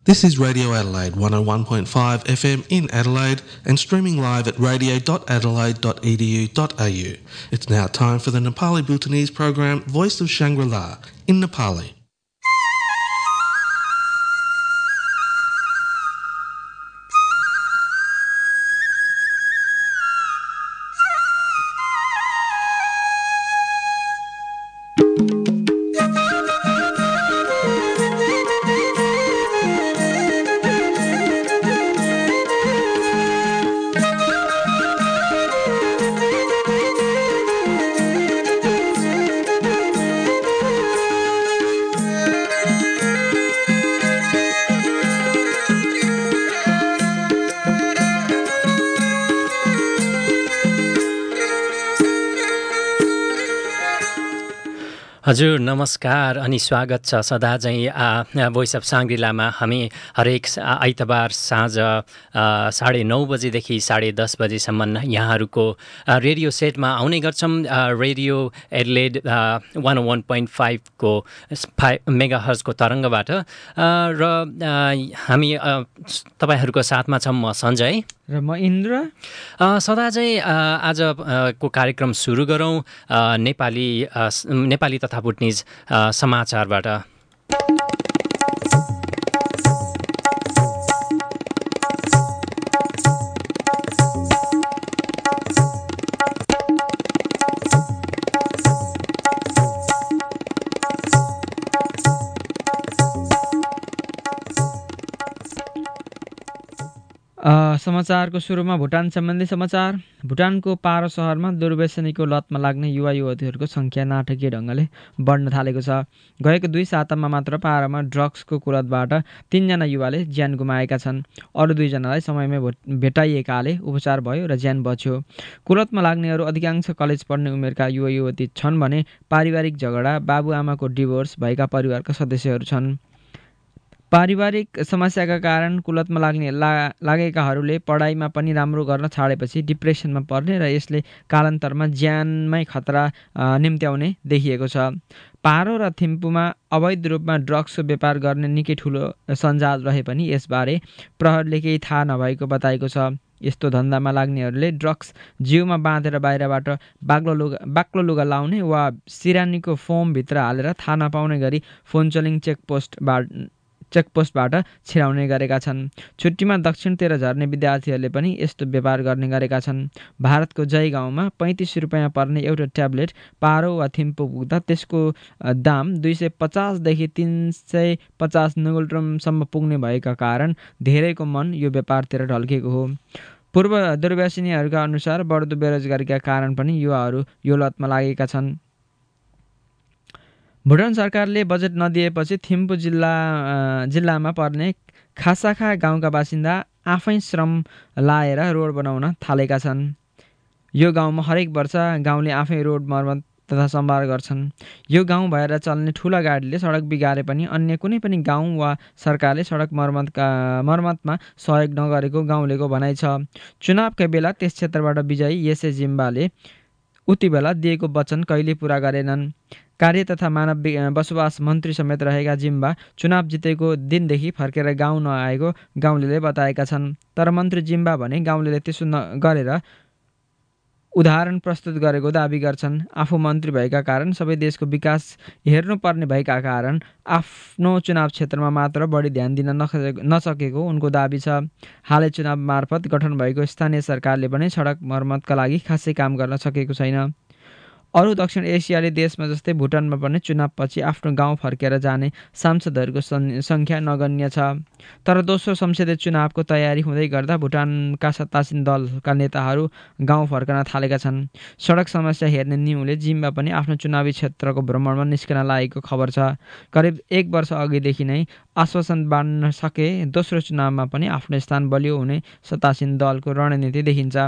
This is Radio Adelaide 101.5 FM in Adelaide and streaming live at radio.adelaide.edu.au. It's now time for the Nepali Bhutanese program Voice of Shangri-La in Nepali. हजुर नमस्कार अनि स्वागत छ सदा चाहिँ voice of साङ्ग्रिलामा हामी हरेक आइतबार साँझ 9:30 बजेदेखि 10:30 बजेसम्म यहाँहरूको रेडियो सेटमा आउने गर्छौँ। रेडियो एडलेड 101.5 को 5 मेगाहर्जको तरङ्गबाट र हामी तपाईँहरूको साथमा छौँ। म सञ्जय र म इन्द्र। सदा चाहिँ आजको कार्यक्रम सुरु गरौँ नेपाली तथा भुटनिज समाचारबाट। समाचारको सुरुमा भुटान सम्बन्धी समाचार। भुटानको पारो सहरमा दुर्व्यसनीको लतमा लाग्ने युवा युवतीहरूको सङ्ख्या नाटकीय ढङ्गले बढ्न थालेको छ। गएको 2 सातामा मात्र पारोमा ड्रग्सको कुलतबाट 3 जना युवाले ज्यान गुमाएका छन्। अरू 2 जनालाई समयमै भेटाइएकाले उपचार भयो र ज्यान बच्यो। कुलतमा लाग्नेहरू अधिकांश कलेज पढ्ने उमेरका युवा युवती छन् भने पारिवारिक झगडा, बाबुआमाको डिभोर्स भएका परिवारका सदस्यहरू छन्। पारिवारिक समस्याका कारण कुलतमा लागेकाहरूले पढाइमा पनि राम्रो गर्न छाडेपछि डिप्रेसनमा पर्ने र यसले कालान्तरमा ज्यानमै खतरा निम्त्याउने देखिएको छ। पारो र थिम्पूमा अवैध रूपमा ड्रग्सको व्यापार गर्ने निकै ठुलो सञ्जाल रहे पनि यसबारे प्रहरीले केही थाहा नभएको बताएको छ। यस्तो धन्दामा लाग्नेहरूले ड्रग्स जिउमा बाँधेर बाहिरबाट बाक्लो लुगा लाउने वा सिरानीको फोमभित्र हालेर थाहा नपाउने गरी फोनचोलिङ चेकपोस्टबाट छिराउने गरेका छन्। छुट्टीमा दक्षिणतिर झर्ने विद्यार्थीहरूले पनि यस्तो व्यापार गर्ने गरेका छन्। भारतको जय गाउँमा 35 रुपियाँ पर्ने एउटा ट्याब्लेट पारो वा थिम्पू पुग्दा त्यसको दाम 250 देखि 350 नुगुल्ट्रमसम्म पुग्ने भएका कारण धेरैको मन यो व्यापारतिर ढल्केको हो। पूर्व दुर्व्यसनीहरूका अनुसार बढ्दो बेरोजगारीका कारण पनि युवाहरू यो लतमा लागेका छन्। भुटान सरकारले बजेट नदिएपछि थिम्पू जिल्लामा पर्ने खासाखा गाउँका बासिन्दा आफै श्रम लाएर रोड बनाउन थालेका छन्। यो गाउँमा हरेक वर्ष गाउँले आफै रोड मर्मत तथा सम्भार गर्छन्। यो गाउँ भएर चल्ने ठुला गाडीले सडक बिगारे पनि अन्य कुनै पनि गाउँ वा सरकारले सडक मर्मतमा सहयोग नगरेको गाउँलेको भनाइ छ। चुनावका बेला त्यस क्षेत्रबाट विजयी यसे जिम्बाले उति बेला दिएको वचन कहिले पुरा गरेनन्। कार्य तथा मानव बसोबास मन्त्री समेत रहेका जिम्बा चुनाव जितेको दिनदेखि फर्केर गाउँ नआएको गाउँलेले बताएका छन्। तर मन्त्री जिम्बा भने गाउँलेले त्यसो गरेर उदाहरण प्रस्तुत गरेको दाबी गर्छन्। आफू मन्त्री भएका कारण सबै देशको विकास हेर्नुपर्ने भएका कारण आफ्नो चुनाव क्षेत्रमा मात्र बढी ध्यान दिन नसकेको उनको दाबी छ। हालै चुनाव मार्फत गठन भएको स्थानीय सरकारले पनि सडक मर्मतका लागि खासै काम गर्न सकेको छैन। अरू दक्षिण एसियाली देशमा जस्तै भुटानमा पनि चुनावपछि आफ्नो गाउँ फर्केर जाने सांसदहरूको सङ्ख्या नगण्य छ। तर दोस्रो संसदीय चुनावको तयारी हुँदै गर्दा भुटानका सत्तासीन दलका नेताहरू गाउँ फर्कन थालेका छन्। सडक समस्या हेर्ने न्युले जिम्बा पनि आफ्नो चुनावी क्षेत्रको भ्रमणमा निस्कन लागेको खबर छ। करिब 1 वर्ष अघिदेखि नै आश्वासन बाँड्न सके दोस्रो चुनावमा पनि आफ्नो स्थान बलियो हुने सत्तासीन दलको रणनीति देखिन्छ।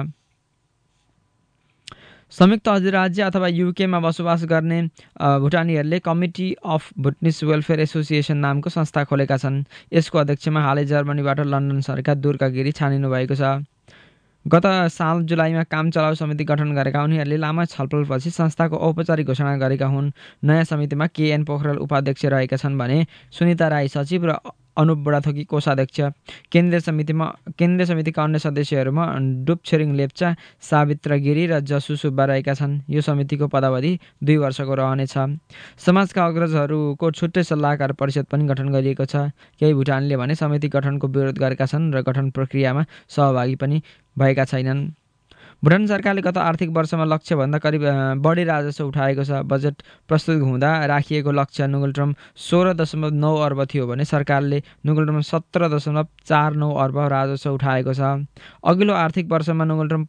संयुक्त अधिराज्य अथवा युकेमा बसोबास गर्ने भुटानीहरूले committee of Bhutanese welfare association नामको संस्था खोलेका छन्। यसको अध्यक्षमा हालै जर्मनीबाट लन्डन सरेका दुर्गा गिरी छानिनु भएको छ। गत साल जुलाईमा काम चलाउ समिति गठन गरेका उनीहरूले लामो छलफलपछि संस्थाको औपचारिक घोषणा गरेका हुन्। नयाँ समितिमा केएन पोखरेल उपाध्यक्ष रहेका छन् भने सुनिता राई सचिव र अनुप बुढाथोकी कोषाध्यक्ष। केन्द्रीय समितिका अन्य सदस्यहरूमा डुपछिरिङ लेप्चा, सावित्र गिरी र जसु सुब्बा रहेका छन्। यो समितिको पदावधि 2 वर्षको रहनेछ। समाजका अग्रजहरूको छुट्टै सल्लाहकार परिषद पनि गठन गरिएको छ। केही भुटानीले भने समिति गठनको विरोध गरेका छन् र गठन प्रक्रियामा सहभागी पनि भएका छैनन्। भुटान सरकारले गत आर्थिक वर्षमा लक्ष्यभन्दा करिब बढी राजस्व उठाएको छ। बजेट प्रस्तुत हुँदा राखिएको लक्ष्य न्यूनतम 16.9 अर्ब थियो भने सरकारले न्यूनतम 17.49 अर्ब राजस्व उठाएको छ। अघिल्लो आर्थिक वर्षमा न्यूनतम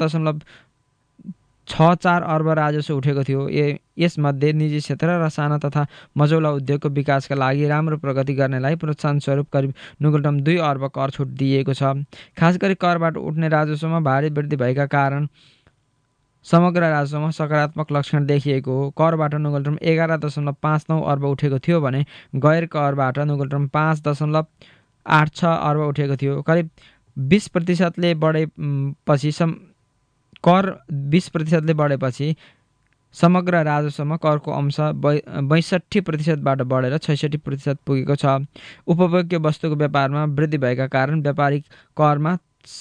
15.64 अर्ब राजस्व उठेको थियो। यसमध्ये निजी क्षेत्र र साना तथा मझौला उद्योगको विकासका लागि राम्रो प्रगति गर्नेलाई प्रोत्साहन स्वरूप करिब न्यूनतम 2 अर्ब कर छुट दिएको छ। खास गरी करबाट उठ्ने राजस्वमा भारी वृद्धि भएका कारण समग्र राजस्वमा सकारात्मक लक्षण देखिएको हो। करबाट न्यूनतम 11.59 अर्ब उठेको थियो भने गैर करबाट न्यूनतम 5.86 अर्ब उठेको थियो। करिब 20%ले बढेपछि कर 20%ले बढेपछि समग्र राजस्वमा करको अंश 62%बाट बढेर 66% पुगेको छ। उपभोग्य वस्तुको व्यापारमा वृद्धि भएका कारण व्यापारिक करमा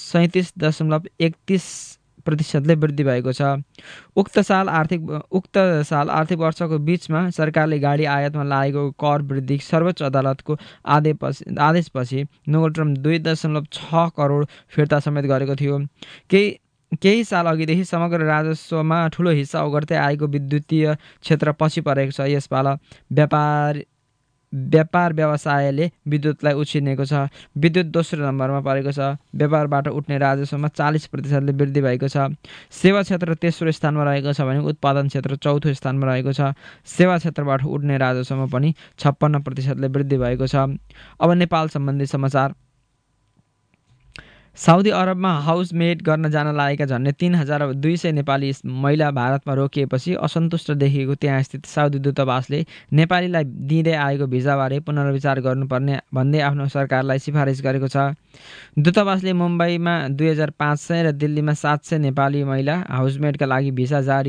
37.31%ले वृद्धि भएको छ। उक्त साल आर्थिक वर्षको बीचमा सरकारले गाडी आयातमा लागेको कर वृद्धि सर्वोच्च अदालतको आदेशपछि न्यूनतम 2.6 करोड फिर्ता समेत गरेको थियो। केही साल अघिदेखि समग्र राजस्वमा ठूलो हिस्सा ओगट्दै आएको विद्युतीय क्षेत्र पछि परेको छ। यसपाला व्यापार व्यवसायले विद्युतलाई उछिनेको छ। विद्युत दोस्रो नम्बरमा परेको छ। व्यापारबाट उठ्ने राजस्वमा 40%ले वृद्धि भएको छ। सेवा क्षेत्र तेस्रो स्थानमा रहेको छ भने उत्पादन क्षेत्र चौथो स्थानमा रहेको छ। सेवा क्षेत्रबाट उठ्ने राजस्वमा पनि 56%ले वृद्धि भएको छ। अब नेपाल सम्बन्धी समाचार। साउदी अरबमा हाउसमेड गर्न जान लागेका झन्डै 3200 नेपाली महिला भारतमा रोकिएपछि असन्तुष्ट देखिएको त्यहाँ स्थित साउदी दूतावासले नेपालीलाई दिँदै आएको भिजाबारे पुनर्विचार गर्नुपर्ने भन्दै आफ्नो सरकारलाई सिफारिस गरेको छ। दूतावासले मुम्बईमा 2500 र दिल्लीमा 700 नेपाली महिला हाउसमेडका लागि भिसा जारी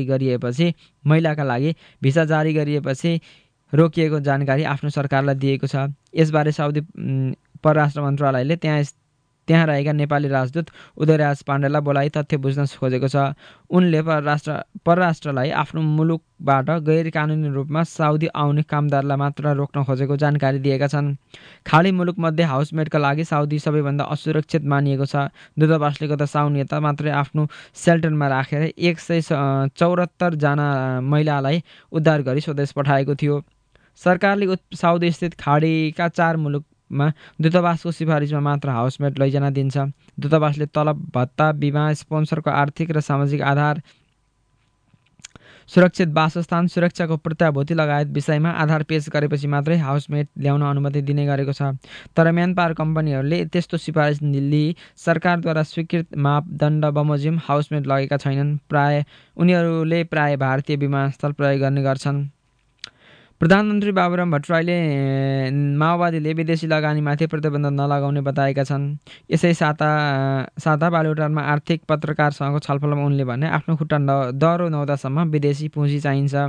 गरिएपछि रोकिएको जानकारी आफ्नो सरकारलाई दिएको छ। यसबारे साउदी परराष्ट्र मन्त्रालयले त्यहाँ रहेका नेपाली राजदूत उदयराज पाण्डेलाई बोलाइ तथ्य बुझ्न खोजेको छ। उनले परराष्ट्रलाई आफ्नो मुलुकबाट गैर कानुनी रूपमा साउदी आउने कामदारलाई मात्र रोक्न खोजेको जानकारी दिएका छन्। खाडी मुलुकमध्ये हाउसमेडका लागि साउदी सबैभन्दा असुरक्षित मानिएको छ। दूतावासले गत साउन यता मात्रै आफ्नो सेल्टरमा राखेर 174 जना महिलालाई उद्धार गरी स्वदेश पठाएको थियो। सरकारले साउदी स्थित खाडीका 4 मुलुकमा दूतावासको सिफारिसमा मात्र हाउसमेट लैजान दिन्छ। दूतावासले तलब भत्ता, बिमा, स्पोन्सरको आर्थिक र सामाजिक आधार, सुरक्षित वासस्थान, सुरक्षाको प्रत्याभूति लगायत विषयमा आधार पेश गरेपछि मात्रै हाउसमेट ल्याउन अनुमति दिने गरेको छ। तर म्यानपावर कम्पनीहरूले त्यस्तो सिफारिस लिई सरकारद्वारा स्वीकृत मापदण्ड बमोजिम हाउसमेट लगेका छैनन्। उनीहरूले प्राय भारतीय विमानस्थल प्रयोग गर्ने गर्छन्। प्रधानमन्त्री बाबुराम भट्टराईले माओवादीले विदेशी लगानीमाथि प्रतिबन्ध नलगाउने बताएका छन्। यसै साता बालुटारमा आर्थिक पत्रकारसँगको छलफलमा उनले भने आफ्नो खुट्टा दह्रो नहुँदासम्म विदेशी पुँजी चाहिन्छ।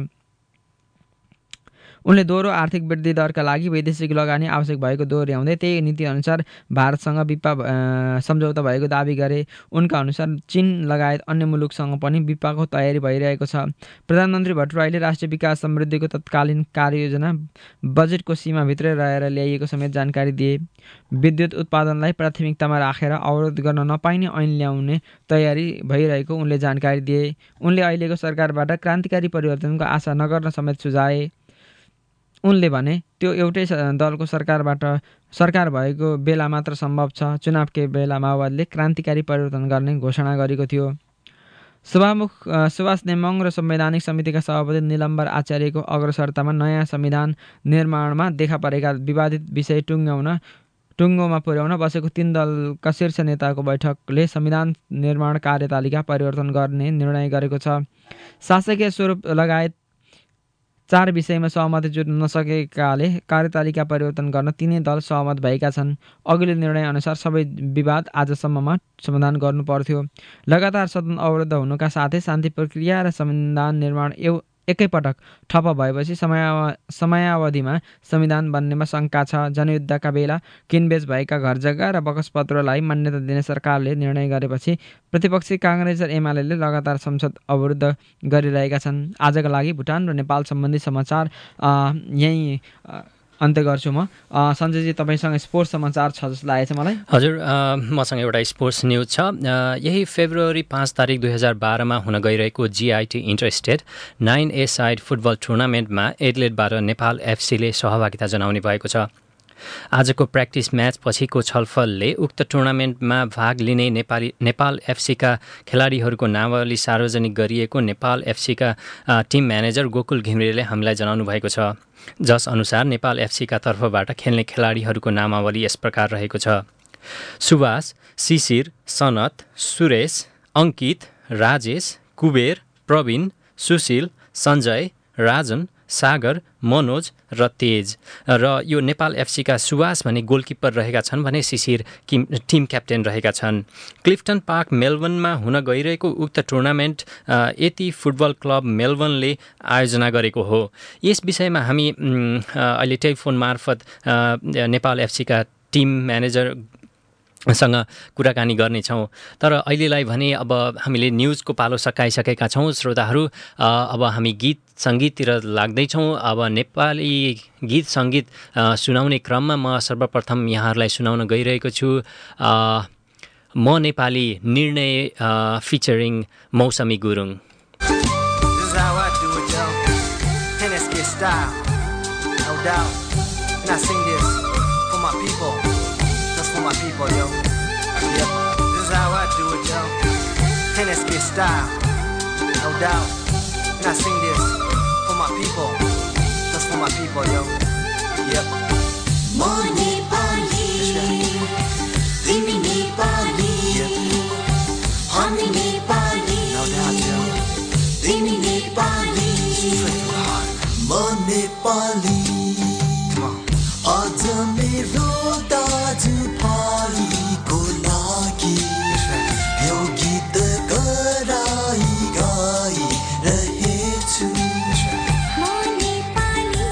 उनले दोहोरो आर्थिक वृद्धि दरका लागि वैदेशिक लगानी आवश्यक भएको दोहोर्याउँदै त्यही नीतिअनुसार भारतसँग सम्झौता भएको दाबी गरे। उनका अनुसार चीन लगायत अन्य मुलुकसँग पनि विपाको तयारी भइरहेको छ। प्रधानमन्त्री भट्टराईले राष्ट्रिय विकास समृद्धिको तत्कालीन कार्ययोजना बजेटको सीमाभित्रै रहेर ल्याइएको समेत जानकारी दिए। विद्युत उत्पादनलाई प्राथमिकतामा राखेर अवरोध गर्न नपाइने ऐन ल्याउने तयारी भइरहेको उनले जानकारी दिए। उनले अहिलेको सरकारबाट क्रान्तिकारी परिवर्तनको आशा नगर्न समेत सुझाए। उनले भने त्यो एउटै दलको सरकार भएको बेला मात्र सम्भव छ। चुनावकै बेला माओवादीले क्रान्तिकारी परिवर्तन गर्ने घोषणा गरेको थियो। सभामुख सुभाष नेमाङ र संवैधानिक समितिका सभापति निलम्बर आचार्यको अग्रसरतामा नयाँ संविधान निर्माणमा देखा परेका विवादित विषय टुङ्गोमा पुर्याउन बसेको 3 दलका शीर्ष नेताको बैठकले संविधान निर्माण कार्यतालिका परिवर्तन गर्ने निर्णय गरेको छ। शासकीय स्वरूप लगायत 4 विषयमा सहमति जुट्न नसकेकाले कार्यतालिका परिवर्तन गर्न 3 दल सहमत भएका छन्। अघिल्लो निर्णय अनुसार सबै विवाद आजसम्ममा समाधान गर्नु पर्थ्यो। लगातार सदन अवरुद्ध हुनुका साथै शान्ति प्रक्रिया र संविधान निर्माण एकैपटक ठप्प भएपछि समयावधिमा संविधान बन्नेमा शङ्का छ। जनयुद्धका बेला किनबेच भएका घरजग्गा र बकसपत्रलाई मान्यता दिने सरकारले निर्णय गरेपछि प्रतिपक्षी काङ्ग्रेस र एमाले लगातार संसद अवरुद्ध गरिरहेका छन्। आजका लागि भुटान र नेपाल सम्बन्धी समाचार यहीँ अन्त्य गर्छु म। सञ्जयजी, तपाईँसँग स्पोर्ट्स समाचार छ जस्तो लागेको छ मलाई। हजुर, मसँग एउटा स्पोर्ट्स न्युज छ। यही फेब्रुअरी 5 तारिक 2012मा हुन गइरहेको GIT interstate 9A side football टुर्नामेन्टमा एडिलेडबाट नेपाल एफसीले सहभागिता जनाउने भएको छ। आजको प्र्याक्टिस म्याच पछिको छलफलले उक्त टुर्नामेन्टमा भाग लिने नेपाल एफसीका खेलाडीहरूको नामावली सार्वजनिक गरिएको नेपाल एफसीका टिम म्यानेजर गोकुल घिमिरेले हामीलाई जनाउनु भएको छ, जस अनुसार नेपाल एफसीका तर्फबाट खेल्ने खेलाडीहरूको नामावली यस प्रकार रहेको छ: सुभाष, शिशिर, सनत, सुरेश, अङ्कित, राजेश, कुबेर, प्रवीण, सुशील, सञ्जय, राजन, सागर, मनोज र तेज। र यो नेपाल एफसीका सुभाष भने गोलकिपर रहेका छन् भने शिशिर टिम क्याप्टेन रहेका छन्। क्लिफ्टन पार्क मेलबर्नमा हुन गइरहेको उक्त टुर्नामेन्ट एटी फुटबल क्लब मेलबर्नले आयोजना गरेको हो। यस विषयमा हामी अहिले टेलिफोन मार्फत नेपाल एफसीका टिम म्यानेजर सँग कुराकानी गर्नेछौँ। तर अहिलेलाई भने अब हामीले न्युजको पालो सकाइसकेका छौँ श्रोताहरू। अब हामी गीत सङ्गीततिर लाग्दैछौँ। अब नेपाली गीत सङ्गीत सुनाउने क्रममा म सर्वप्रथम यहाँहरूलाई सुनाउन गइरहेको छु म नेपाली निर्णय फिचरिङ मौसमी Gurung. My people, yo. Yep, this is how I do it, yo. NSK style, no doubt. And I sing this for my people, just for my people, yo. Yep. Mo Nepali, Timi Nepali, Hami Nepali, no doubt, yo. Timi Nepali, Mo Nepali, come on. आज मेरो दाजु भाइको लागि यो गीत गराई गाई रहेछु। म नेपाली,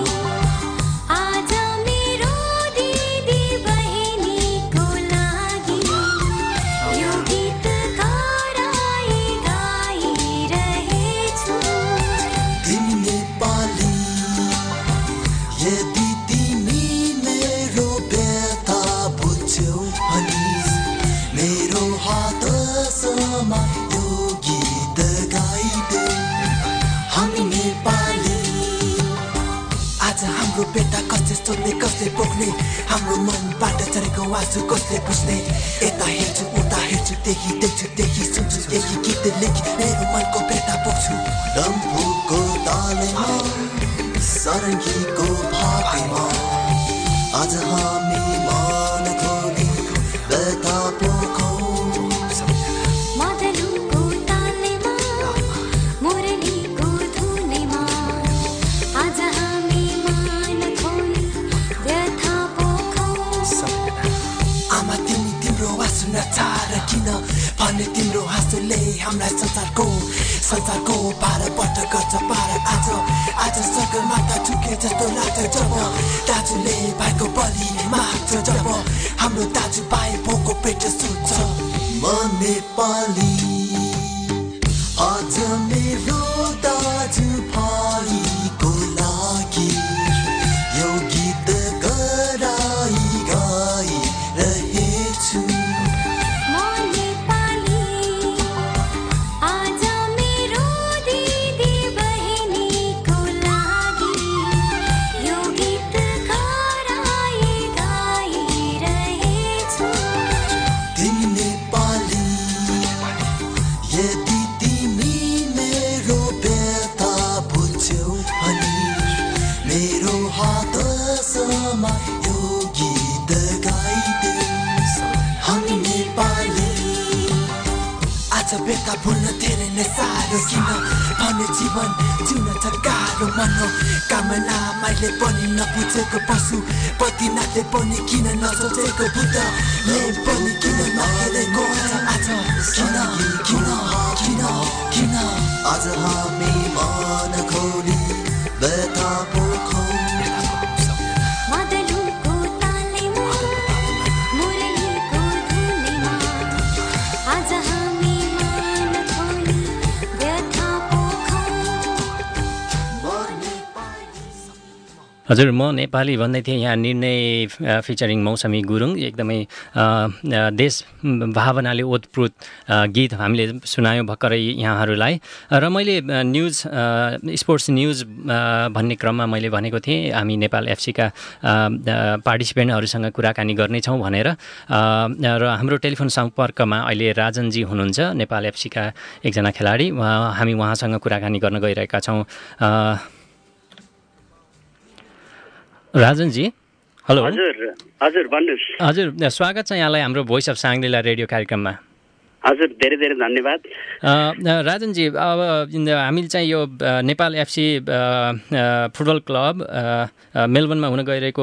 आज मेरो दिदी बहिनीको लागि यो गीत गराई गाई रहेछु। तिमी नेपाली, यदि मेरो हातसम्म यो गीत गाइदे। हामी नेपाली, आज हाम्रो बेटा कसले सोध्ने कसले पोख्ने, हाम्रो मनबाट झरेको आँसु कसले बुझ्ने। यता हेर्छु उता हेर्छु त्यही देख्छु त्यही सुन्छु यही गीत लेखी मेरो मनको बेटा पोख्छु। डम्फुको तालमा सरङ्गीको भागमा आज हामी मन खोली व्यथा पोखौँ। मदनुको तालमा मुरलीको धुनमा आज हामी मन खोली व्यथा पोखौँ। आमा तिमी तिम्रो आँसु नचार किन भने तिम्रो हाँसोले हामीलाई संसारको पारबाट गर्छ पार। आज सगरमाथा झुके जस्तो लाग्छ जब दाजुले भाइको बलि माग्छ, जब हाम्रो दाजु भाइ भोको पेट सुत्छ। म नेपाली, आज मेरो दाजु भाइको लागि यो गीत गराई गाई रहेछु। बेटा भुल्न धेरै नै साह्रो किन भने जीवन जिउन छ गाह्रो। मेरो मन हो कामना मैले पनि नबुझेको पशु पतिनाथले पनि किन नसोचेको बुद्धले पनि किन नखेलेको आज किन किन किन किन आज हामी मन खोली व्यथा पोखौँ मादलुको तालमा मुरलीको धुनमा आज हामी मन खोली व्यथा पोखौँ हजुर म नेपाली भन्दै थिएँ यहाँ निर्णय फिचरिङ मौसमी गुरुङ एकदमै देश भावनाले ओतप्रोत गीत हामीले सुनायौँ भर्खरै यहाँहरूलाई र मैले न्युज स्पोर्ट्स न्युज भन्ने क्रममा मैले भनेको थिएँ हामी नेपाल एफसीका पार्टिसिपेन्टहरूसँग कुराकानी गर्नेछौँ भनेर र हाम्रो टेलिफोन सम्पर्कमा अहिले राजनजी हुनुहुन्छ नेपाल एफसीका एकजना खेलाडी हामी उहाँसँग कुराकानी गर्न गइरहेका छौँ राजनजी हेलो हजुर भन्नुहोस् हजुर स्वागत छ यहाँलाई हाम्रो भोइस अफ साङ्ग्रिला रेडियो कार्यक्रममा हजुर धेरै धेरै धन्यवाद राजनजी अब हामीले चाहिँ यो नेपाल एफसी फुटबल क्लब मेलबर्नमा हुन गइरहेको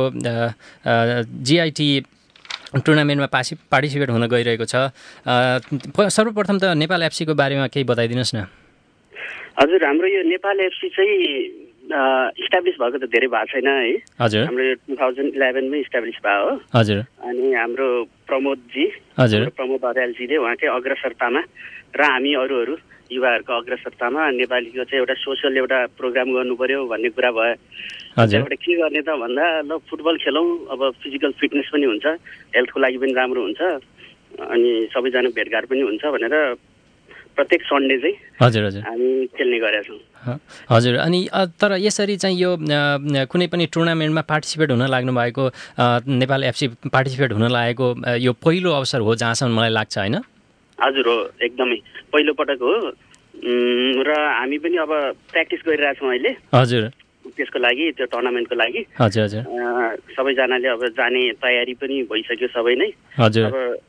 जिआइटी टुर्नामेन्टमा पार्टिसिपेट हुन गइरहेको छ सर्वप्रथम त नेपाल एफसीको बारेमा केही बताइदिनुहोस् न हजुर हाम्रो यो नेपाल एफसी चाहिँ इस्टाब्लिस भएको त धेरै भएको छैन है हजुर हाम्रो यो 2011 मै इस्टाब्लिस भयो हो हजुर अनि हाम्रो प्रमोदजी हजुर प्रमोद अर्यालजीले उहाँकै अग्रसरतामा र हामी अरूहरू युवाहरूको अग्रसरतामा नेपालीको चाहिँ एउटा सोसल एउटा प्रोग्राम गर्नु पर्यो भन्ने कुरा भयो हजुर एउटा के गर्ने त भन्दा ल फुटबल खेलौँ अब फिजिकल फिटनेस पनि हुन्छ हेल्थको लागि पनि राम्रो हुन्छ अनि सबैजना भेटघाट पनि हुन्छ भनेर प्रत्येक सन्डे चाहिँ हजुर हजुर हामी खेल्ने गरेका छौँ हजुर अनि तर यसरी चाहिँ यो कुनै पनि टुर्नामेन्टमा पार्टिसिपेट हुन लाग्नु भएको नेपाल एफसी पार्टिसिपेट हुन लागेको यो पहिलो अवसर हो जहाँसम्म मलाई लाग्छ होइन हजुर हो एकदमै पहिलो पटक हो र हामी पनि अब प्र्याक्टिस गरिरहेछौँ अहिले हजुर त्यसको लागि त्यो टुर्नामेन्टको लागि हजुर हजुर सबैजनाले अब जाने तयारी पनि भइसक्यो सबै नै हजुर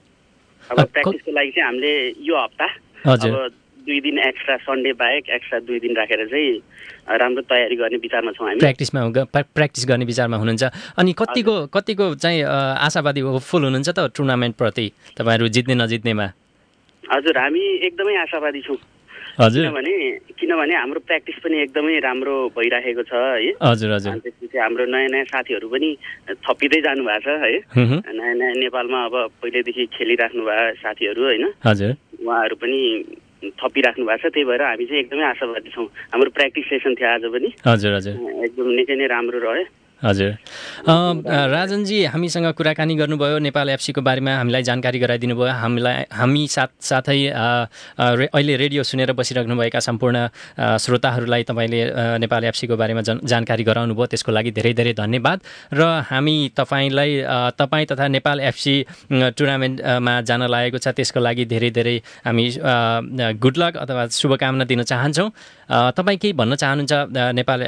अब प्र्याक्टिसको लागि चाहिँ हामीले यो हप्ता हजुर अब 2 दिन एक्स्ट्रा सन्डे बाहेक एक्स्ट्रा 2 दिन राखेर चाहिँ राम्रो तयारी गर्ने विचारमा छौँ हामी प्र्याक्टिस गर्ने विचारमा हुनुहुन्छ अनि कतिको चाहिँ आशावादी फुल हुनुहुन्छ त टुर्नामेन्टप्रति तपाईँहरू जित्ने नजित्नेमा हजुर हामी एकदमै आशावादी छौँ हजुर किनभने हाम्रो प्र्याक्टिस पनि एकदमै राम्रो भइराखेको छ है हजुर हजुर त्यसपछि हाम्रो नयाँ नयाँ साथीहरू पनि थपिँदै जानु भएको छ है नयाँ नयाँ नेपालमा अब पहिल्यैदेखि खेलिराख्नु भएको साथीहरू होइन हजुर उहाँहरू पनि थपिराख्नु भएको छ त्यही भएर हामी चाहिँ एकदमै आशावादी छौँ हाम्रो प्र्याक्टिस सेसन थियो आज पनि हजुर हजुर एकदम निकै नै राम्रो रह्यो हजुर राजनजी हामीसँग कुराकानी गर्नुभयो नेपाल एफसीको बारेमा हामीलाई जानकारी गराइदिनु भयो हामी साथसाथै अहिले रेडियो सुनेर बसिराख्नुभएका सम्पूर्ण श्रोताहरूलाई तपाईँले नेपाल एफसीको बारेमा जानकारी गराउनु भयो त्यसको लागि धेरै धेरै धन्यवाद र हामी तपाईँ तथा नेपाल एफसी टुर्नामेन्टमा जान लागेको छ त्यसको लागि धेरै धेरै हामी गुड लक अथवा शुभकामना दिन चाहन्छौँ तपाईँ केही भन्न चाहनुहुन्छ नेपाल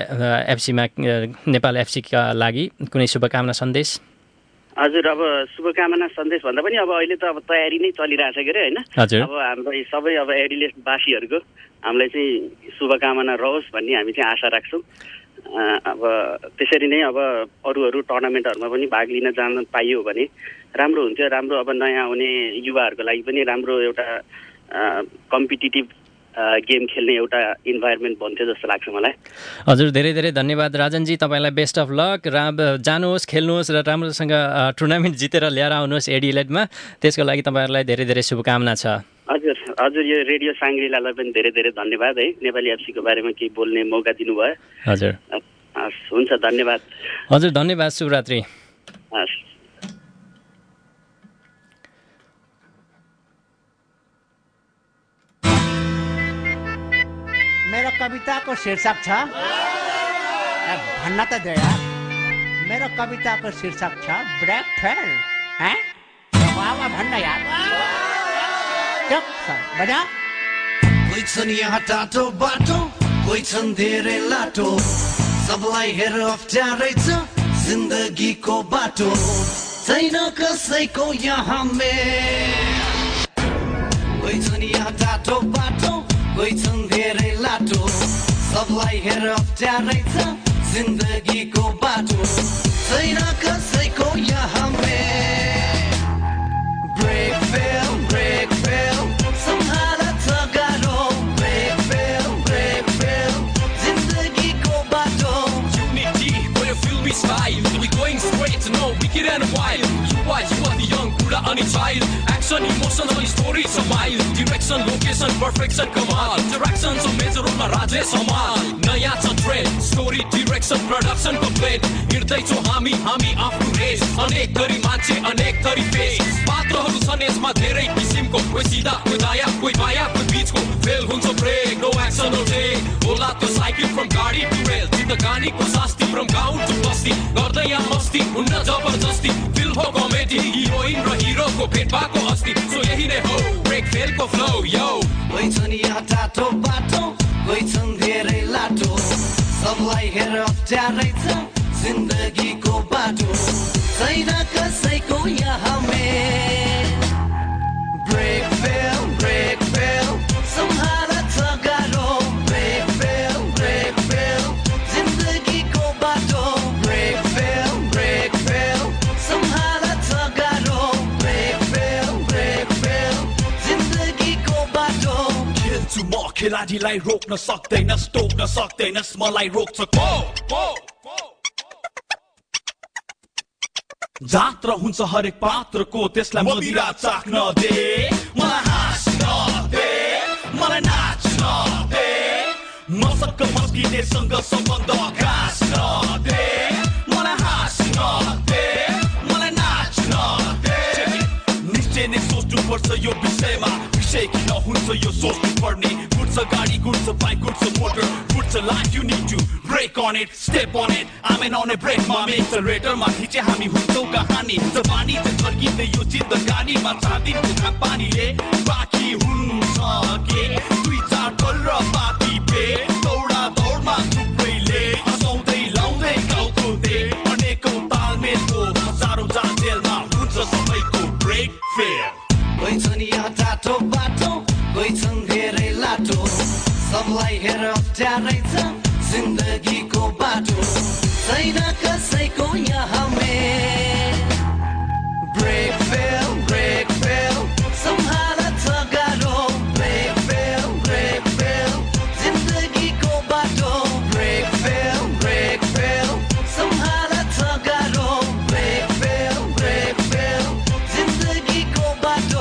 एफसीका लागि कुनै शुभकामना सन्देश हजुर अब शुभकामना सन्देश भन्दा पनि अब अहिले त अब तयारी नै चलिरहेछ के अरे होइन अब हाम्रो सबै अब एडिलेसवासीहरूको हामीलाई चाहिँ शुभकामना रहोस् भन्ने हामी चाहिँ आशा राख्छौँ अब त्यसरी नै अब अरू टुर्नामेन्टहरूमा पनि भाग लिन जान पाइयो भने राम्रो हुन्थ्यो राम्रो अब नयाँ आउने युवाहरूको लागि पनि राम्रो एउटा कम्पिटिटिभ गेम खेल्ने एउटा इन्भाइरोमेन्ट बन्थ्यो जस्तो लाग्छ मलाई हजुर धेरै धेरै धन्यवाद राजनजी तपाईँलाई बेस्ट अफ लक जानुहोस् खेल्नुहोस् र राम्रोसँग टुर्नामेन्ट जितेर ल्याएर आउनुहोस् एडिलेडमा त्यसको लागि तपाईँहरूलाई धेरै धेरै शुभकामना छ हजुर यो रेडियो साङ्ग्रिलालाई पनि धेरै धेरै धन्यवाद है नेपाली एफसीको बारेमा केही बोल्ने मौका दिनुभयो हजुर हुन्छ धन्यवाद हजुर धन्यवाद शुभरात्रि हस् मेरो कविताको शीर्षक छ भन्न त दे यार मेरो कविताको शीर्षक छ ब्रेक फेल भन्न यार चुप बजा कोही छन् यहाँ टाटो बाटो कोही छन् धेरै लाटो सबलाई हेर अप्ठ्यारै छ जिन्दगीको बाटो छैन कसैको यहाँ कोही छन् यहाँ टाटो बाटो कोही छन् धेरै लाटो सबलाई हेर अप्ठ्यारै छ जिन्दगीको बाटो छैन कसैको यहाँ ब्रेक फेल सम्हाल छ गाह्रो ब्रेक फेल जिन्दगीको बाटो Unity, where you feel me style we going straight, no wicked and wild you are the young Buddha and a child action, emotional stories a mile direction, location, perfection, kamal directions of major role ma Rajesh Amal naya cha trend story, direction, production complete हिर्दै छौ हामी आफ्नो race अनेक गरी मान्छे अनेक थरी face पात्रहरू छन् यसमा धेरै किसिमको कोही सिधा कोही दायाँ कोही बायाँ कोही बीचको फेल हुन्छ brake no action no take होला त्यो साइकल फ्रम गाडी टु रेल जिन्दगानीको शास्ति फ्रम गाउँ टु बस्ती गर्दै यहाँ मस्ती हुन्न जबरजस्ती फिल्म हो कमेडी हिरोइन र हिरोको भेट भएको अस्ति सो यही नै हो ब्रेक फेलको फ्लो यो कोही छन् यहाँ टाटो बाटो कोही छन् धेरै लाटो सबलाई हेर अप्ठ्यारै छ जिन्दगीको बाटो छैन कसैको यहाँ ब्रेक फेल सम्हाल छ गाह्रो ब्रेक फेल जिन्दगीको बाटो ब्रेक फेल सम्हाल छ गाह्रो ब्रेक फेल जिन्दगीको बाटो खेल्छु म खेलाडीलाई रोक्न सक्दैनस् टोक्न सक्दैनस् मलाई रोक्छ को जात्रा हुन्छ हरेक पात्रको त्यसलाई मदिरा चाख्न दे मलाई हाँस्न दे मलाई नाच्न दे मसक्क मस्किनेसँग सम्बन्ध गाँस्न दे मलाई हाँस्न दे मलाई नाच्न दे निश्चय नै सोच्नुपर्छ यो विषयमा विषय किन हुन्छ यो सोच्नु पर्ने गुड्छ गाडी गुड्छ बाइक गुड्छ मोटर गुड्छ life you need to break on it step on it I'm on a break mom accelerator मा खिचे हामी हुन्छौ कहानी जवानी चाहिँ फर्किँदै यो जिन्दगानीमा चाँदिनको खापानीले बाँकी हुन्छ के दुई चार कल र पापी पे दौडा दौडमा थुप्रैले हँसाउँदै लाउँदै गाउँको दे अनेकौँ तालमेलको हजारौँ जाल जेलमा हुन्छ सबैको ब्रेक फेल कोही छन् यहाँ टाटो बाटो कोही छन् धेरै लाटो सबलाई हेर अप्ठ्यारै छ जिन्दगीको बाटो छैन कसैको यहाँ ब्रेक फेल सम्हाल छ गाह्रो ब्रेक फेल जिन्दगीको बाटो ब्रेक फेल सम्हाल छ गाह्रो ब्रेक फेल जिन्दगीको बाटो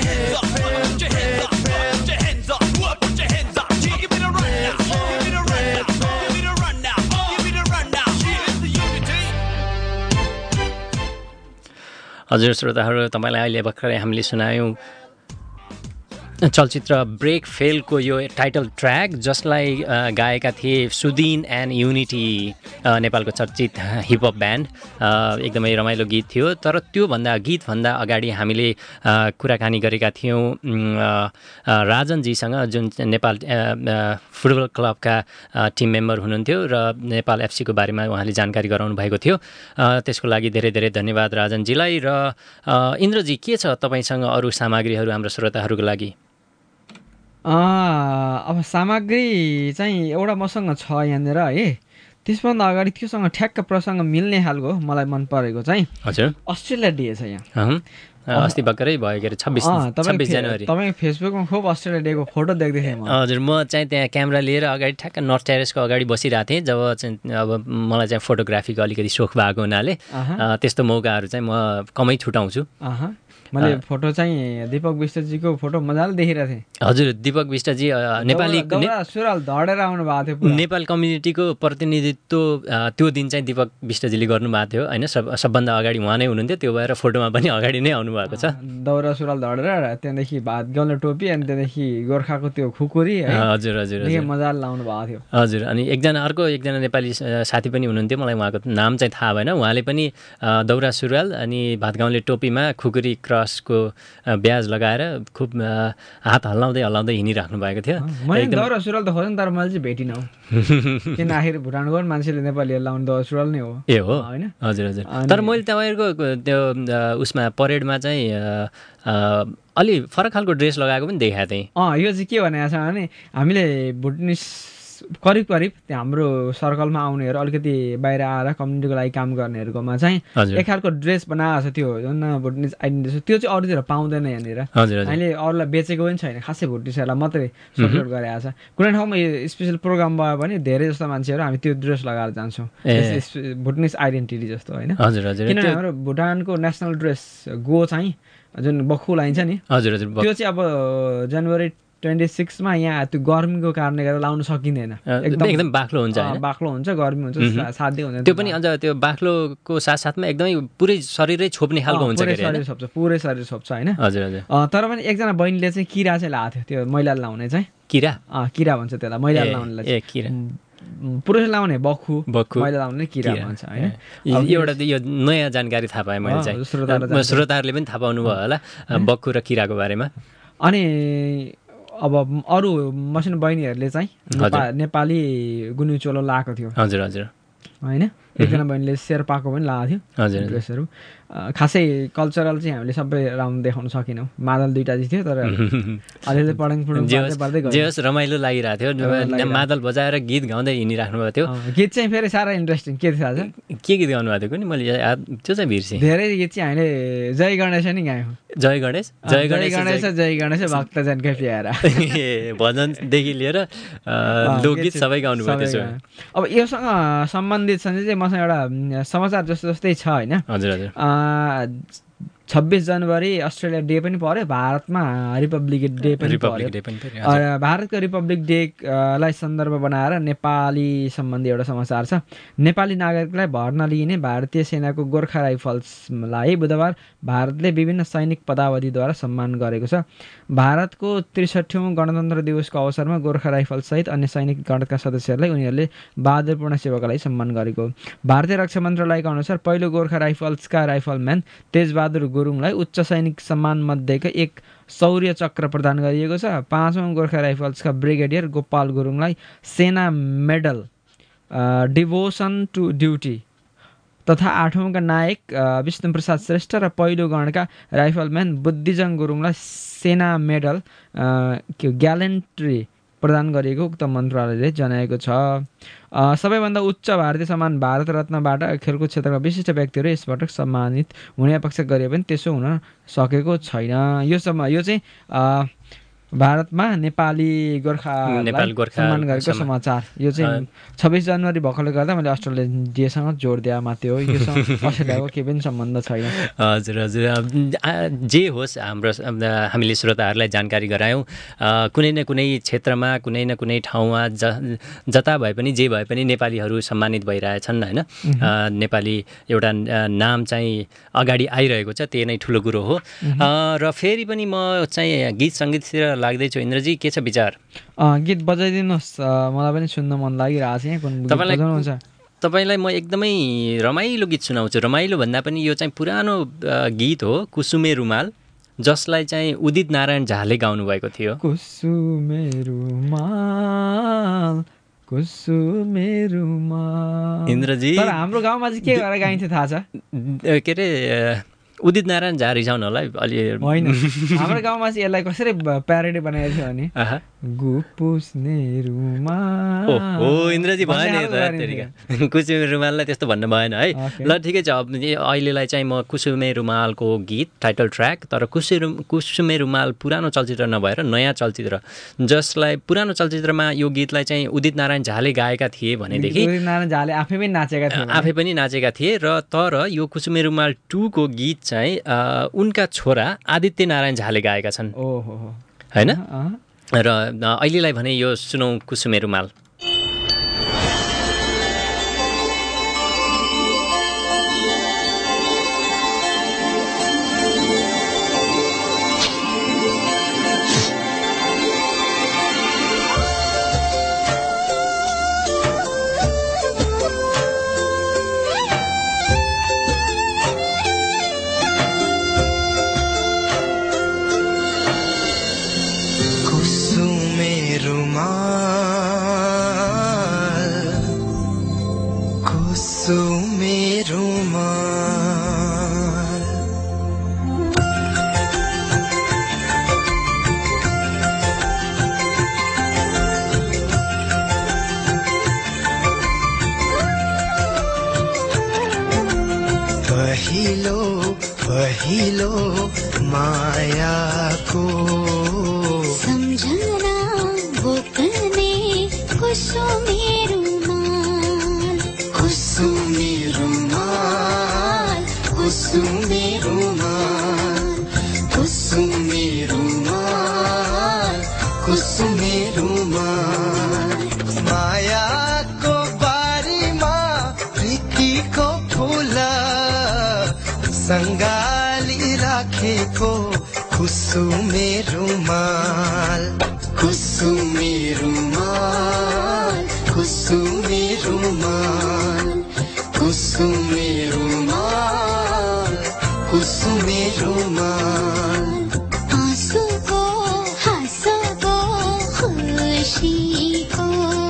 हजुर श्रोताहरू तपाईँलाई अहिले भर्खरै हामीले सुनायौँ चलचित्र ब्रेक फेलको यो टाइटल ट्र्याक जसलाई गाएका थिए सुदिन एन्ड युनिटी नेपालको चर्चित हिपहप ब्यान्ड एकदमै रमाइलो गीत थियो तर गीतभन्दा अगाडि हामीले कुराकानी गरेका थियौँ राजनजीसँग जुन नेपाल फुटबल क्लबका टिम मेम्बर हुनुहुन्थ्यो र नेपाल एफसीको बारेमा उहाँले जानकारी गराउनु भएको थियो त्यसको लागि धेरै धेरै धन्यवाद राजनजीलाई र इन्द्रजी के छ तपाईँसँग अरू सामग्रीहरू हाम्रो श्रोताहरूको लागि अब सामग्री चाहिँ एउटा मसँग छ यहाँनिर है त्यसभन्दा अगाडि त्योसँग ठ्याक्क प्रसङ्ग मिल्ने खालको मलाई मन परेको चाहिँ हजुर अस्ट्रेलिया डे छ यहाँ अस्ति भर्खरै भयो के अरे 26 जनवरी तपाईँ फेसबुकमा खुब अस्ट्रेलिया डेको फोटो देख्दै थिएँ म हजुर म चाहिँ त्यहाँ क्यामेरा लिएर अगाडि ठ्याक्क नर्थ टेरेसको अगाडि बसिरहेको थिएँ जब चाहिँ अब मलाई चाहिँ फोटोग्राफीको अलिकति सोख भएको हुनाले त्यस्तो मौकाहरू चाहिँ म कमै छुटाउँछु मैले फोटो चाहिँ दीपक विष्टजीको फोटो मजाले देखिरहेको थिएँ हजुर दीपक विष्टजी नेपाली सुरुवाल धडेर आउनु भएको थियो नेपाल कम्युनिटीको प्रतिनिधित्व त्यो दिन चाहिँ दीपक विष्टजीले गर्नुभएको थियो होइन सबभन्दा अगाडि उहाँ नै हुनुहुन्थ्यो त्यो भएर फोटोमा पनि अगाडि नै आउनुभएको छ दौरा सुरुवाल धडेर त्यहाँदेखि भात गाउँले टोपी अनि त्यहाँदेखि गोर्खाको त्यो खुकुरी हजुर हजुर मजाले लाउनु भएको थियो हजुर अनि एकजना नेपाली साथी पनि हुनुहुन्थ्यो मलाई उहाँको नाम चाहिँ थाहा भएन उहाँले पनि दौरा सुरुवाल अनि भात गाउँले टोपीमा खुकुरी क्रसको ब्याज लगाएर खुब हात हल्लाउँदै हिँडिराख्नु भएको थियो मैले दौरा सुरुवाल त खोजेँ तर मैले चाहिँ भेटिनँ किन आखिर भुटानको मान्छेले नेपालीहरू लाउने दौरा सुरुवाल नै हो ए हो होइन हजुर हजुर तर मैले तपाईँहरूको त्यो उसमा परेडमा चाहिँ अलि फरक खालको ड्रेस लगाएको पनि देखाएको थिएँ यो चाहिँ के भनेको छ भने हामीले भुटनिस करिब हाम्रो सर्कलमा आउनेहरू अलिकति बाहिर आएर कम्युनिटीको लागि काम गर्नेहरूकोमा चाहिँ एक खालको ड्रेस बनाएको छ त्यो जुन भुटनिज आइडेन्टिटी छ त्यो चाहिँ अरूतिर पाउँदैन यहाँनिर अहिले अरूलाई बेचेको पनि छैन खासै भुटनिजहरूलाई मात्रै सपोर्ट गरेको छ कुनै ठाउँमा स्पेसल प्रोग्राम भयो भने धेरै जस्तो मान्छेहरू हामी त्यो ड्रेस लगाएर जान्छौँ भुटनिज आइडेन्टिटी जस्तो होइन किनभने हाम्रो भुटानको नेसनल ड्रेस गो चाहिँ जुन बक्खु लाइन्छ नि त्यो चाहिँ अब जनवरी 26 मा यहाँ त्यो गर्मीको कारणले गर्दा लाउन सकिँदैन एकदम बाक्लो हुन्छ बाक्लो हुन्छ गर्मी हुन्छ साध्य हुन्छ त्यो पनि अझ त्यो बाक्लोको साथसाथमा एकदमै पुरै शरीरै छोप्ने खालको हुन्छ पुरै शरीर छोप्छ होइन तर पनि एकजना बहिनीले चाहिँ किरा चाहिँ लगाएको थियो त्यो मैलाले लाउने चाहिँ किरा भन्छ त्यसलाई मैलाले लाउनेलाई किरा पुरुष लाउने बक्खु मैला लाउने किरा भन्छ होइन एउटा यो नयाँ जानकारी थाहा पाएँ मैले चाहिँ श्रोताहरूले पनि थाहा पाउनु भयो होला बक्खु र किराको बारेमा अनि अब अरू मसिनो बहिनीहरूले चाहिँ नेपाली गुन्यु चोलो लगाएको थियो होइन एकजना बहिनीले शेर्पाको पनि लगाएको थियो ड्रेसहरू खासै कल्चरल चाहिँ हामीले सबै राउन्ड देखाउन सकेनौँ मादल दुईटा चाहिँ थियो तर अलिअलि पढाइ रमाइलो लागिरहेको थियो मादल बजाएर गीत गाउँदै हिँडिराख्नु भएको थियो गीत चाहिँ फेरि साह्रै इन्ट्रेस्टिङ के थियो थाहा छ के गीत गाउनु भएको थियो कुनै मैले त्यो चाहिँ बिर्सेँ धेरै गीत चाहिँ हामीले जय गणेश नै गायौँ जय गणेश भक्तजनकै प्यारा भजनदेखि लिएर लोकगीत सबै गाउनु भयो त्यसो अब योसँग सम्बन्धित चाहिँ मसँग एउटा समाचार जस्तै छ होइन 26 जनवरी अस्ट्रेलिया डे पनि पर्यो भारतमा रिपब्लिक डे पनि पर्यो भारतको रिपब्लिक डे लाई सन्दर्भ बनाएर नेपाली सम्बन्धी एउटा समाचार छ नेपाली नागरिकलाई भर्ना लिइने भारतीय सेनाको गोर्खा राइफल्सलाई बुधबार भारतले विभिन्न सैनिक पदावधिद्वारा सम्मान गरेको छ भारतको 63औं गणतन्त्र दिवसको अवसरमा गोर्खा राइफल्ससहित अन्य सैनिक गणका सदस्यहरूलाई उनीहरूले बहादुरपूर्ण सेवाका लागि सम्मान गरेको भारतीय रक्षा मन्त्रालयका अनुसार पहिलो गोर्खा राइफल्सका राइफलम्यान तेजबहादुर गुरुङलाई उच्च सैनिक सम्मान मध्येको एक शौर्य चक्र प्रदान गरिएको छ 5औं गोर्खा राइफल्सका ब्रिगेडियर गोपाल गुरुङलाई सेना मेडल डिभोसन टु ड्युटी तथा 8औंका नायक विष्णुप्रसाद श्रेष्ठ र पहिलो गणका राइफलम्यान बुद्धिजङ गुरुङलाई सेना मेडल ग्यालेन्ट्री प्रदान गरिएको उक्त मन्त्रालयले जनाएको छ सबैभन्दा उच्च भारतीय सम्मान भारत रत्नबाट खेलकुद क्षेत्रका विशिष्ट व्यक्तिहरू यसपटक सम्मानित हुने अपेक्षा गरे पनि त्यसो हुन सकेको छैन यो चाहिँ भारतमा नेपाली गोर्खालाई सम्मान गरेको समाचार यो चाहिँ 26 जनवरी भएकोले गर्दा मैले अस्ट्रेलियन डेसँग जोडिदिए मात्रै हो योसँग अस्ट्रेलियाको केही पनि सम्बन्ध छैन हजुर जे होस् हामीले श्रोताहरूलाई जानकारी गरायौँ कुनै न कुनै क्षेत्रमा कुनै न कुनै ठाउँमा जता भए पनि जे भए पनि नेपालीहरू सम्मानित भइरहेछन् होइन नेपाली एउटा नाम चाहिँ अगाडि आइरहेको छ त्यही नै ठुलो कुरो हो र फेरि पनि म चाहिँ गीत सङ्गीततिर लाग्दैछु इन्द्रजी के छ विचार गीत बजाइदिनुहोस् मलाई पनि सुन्न मन लागिरहेको छ तपाईँलाई म एकदमै रमाइलो गीत सुनाउँछु रमाइलो भन्दा पनि यो चाहिँ पुरानो गीत हो कुसुमे रुमाल जसलाई चाहिँ उदित नारायण झाले गाउनु भएको थियो कुसुमे रुमाल इन्द्रजी तर हाम्रो गाउँमा चाहिँ के गरेर गाइन्थ्यो थाहा छ के अरे उदित नारायण झा रिसाउनु होला अलि होइन हाम्रो गाउँमा चाहिँ यसलाई कसरी प्यारोडी बनाएको थियो भने गुपुस्ने रुमाल हो इन्द्रजी भएन कुसुमे रुमाललाई त्यस्तो भन्नु भएन है ल ठिकै छ अहिलेलाई चाहिँ म कुसुमे रुमालको गीत टाइटल ट्र्याक तर कुसुमे रुमाल पुरानो चलचित्र नभएर नयाँ चलचित्र जसलाई पुरानो चलचित्रमा यो गीतलाई चाहिँ उदित नारायण झाले गाएका थिए भनेदेखि उदित नारायण झाले आफै पनि नाचेका थिए र तर यो कुसुमे रुमाल 2 को गीत चाहिँ उनका छोरा आदित्य नारायण झाले गाएका छन् होइन र अहिलेलाई भने यो सुनौ कुसुमे रुमाल मायाको सम्झना बोक्ने कुसुमे रुमाल कुसुमे रुमाल कुसुमे रुमाल कुसुमे रुमाल कुसुमे रुमाल मायाको बारीमा प्रीतिको फूल सङ्गाली राखेको कुसुमे रुमाल कुसुमे रुमाल कुसुमे रुमाल कुसुमे रुमाल कुसुमे रुमाल आँसुको हाँसोको खुसीको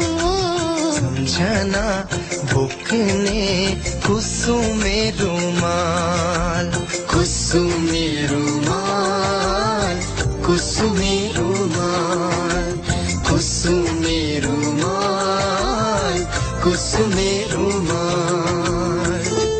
सम्झना बोक्ने कुसुमे रुमाल कुसुमे रुमाल कुसुमे रुमाल कुसुमे रुमाल कुसुमे रुमाल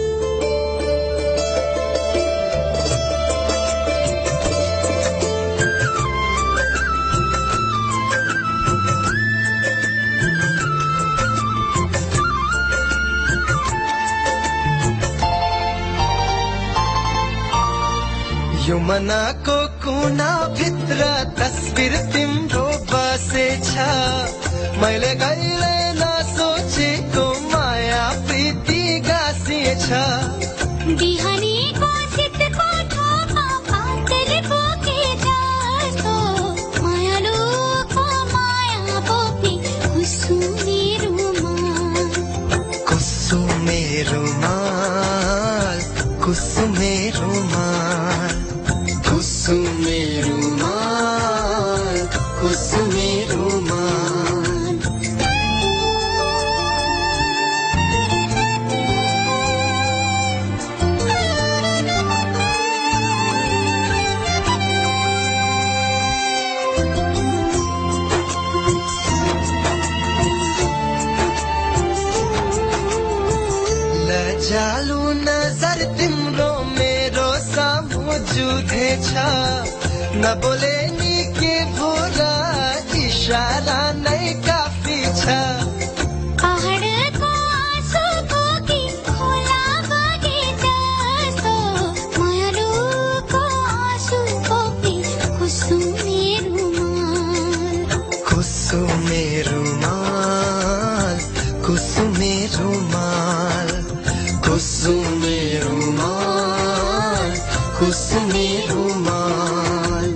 यो मनको कुना भित्र तस्बिर तिम्रो बसेछ मैले कहिले नसोचेको माया प्रीति गाँसिएछ बिहानीको शीतको ठोपा पातल बोके जस्तो मायालुको माया बोक्ने कुसुमे रुमाल कुसुमे रुमाल कुसुमे रुमाल कुसुमे रुमाल कुसुमे रुमाल लजालु नजर तिम्रो मेरो सामु जुधेछ नबोले नि के भोला इशारा नै काफी छ पहाडको आँसु बोकी खोला बगे जस्तो मायालुको आँसु बोकी कुसुमे रुमाल कुसुमे रुमाल कुसुमे रुमाल कुसुमे रुमाल कुसुमे रुमाल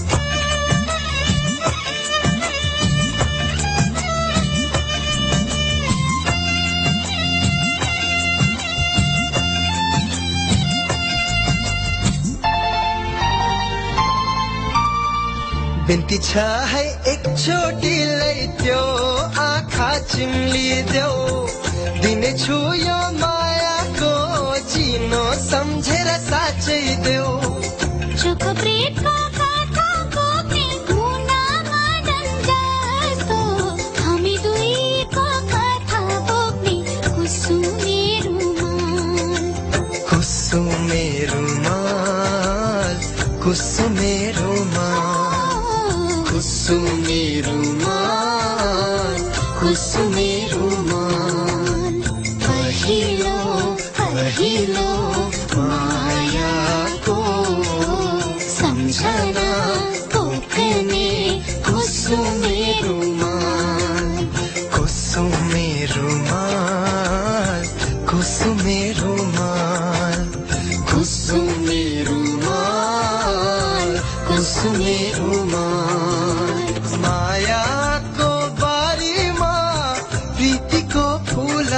बिन्ती छ है एकचोटिलाई त्यो आँखा चिम्लिदेऊ दिनेछु यो मायाको चिनो सम्झेर साँच्चै देऊ चोखप्रेतको कथा बोक्ने मुना मदन जस्तो हामी दुईको कथा बोक्ने कुसुमे रुमाल कुसुमे रुमाल कुसुमे रुमाल कुसुमे रुमाल कुसुमे रुमाल पहिलो पहिलो मायाको सम्झना बोक्ने कुसुमे रुमाल कुसुमे रुमाल कुसुमे रुमाल कुसुमे रुमाल कुसुमे रुमाल मायाको बारीमा प्रीतिको फूल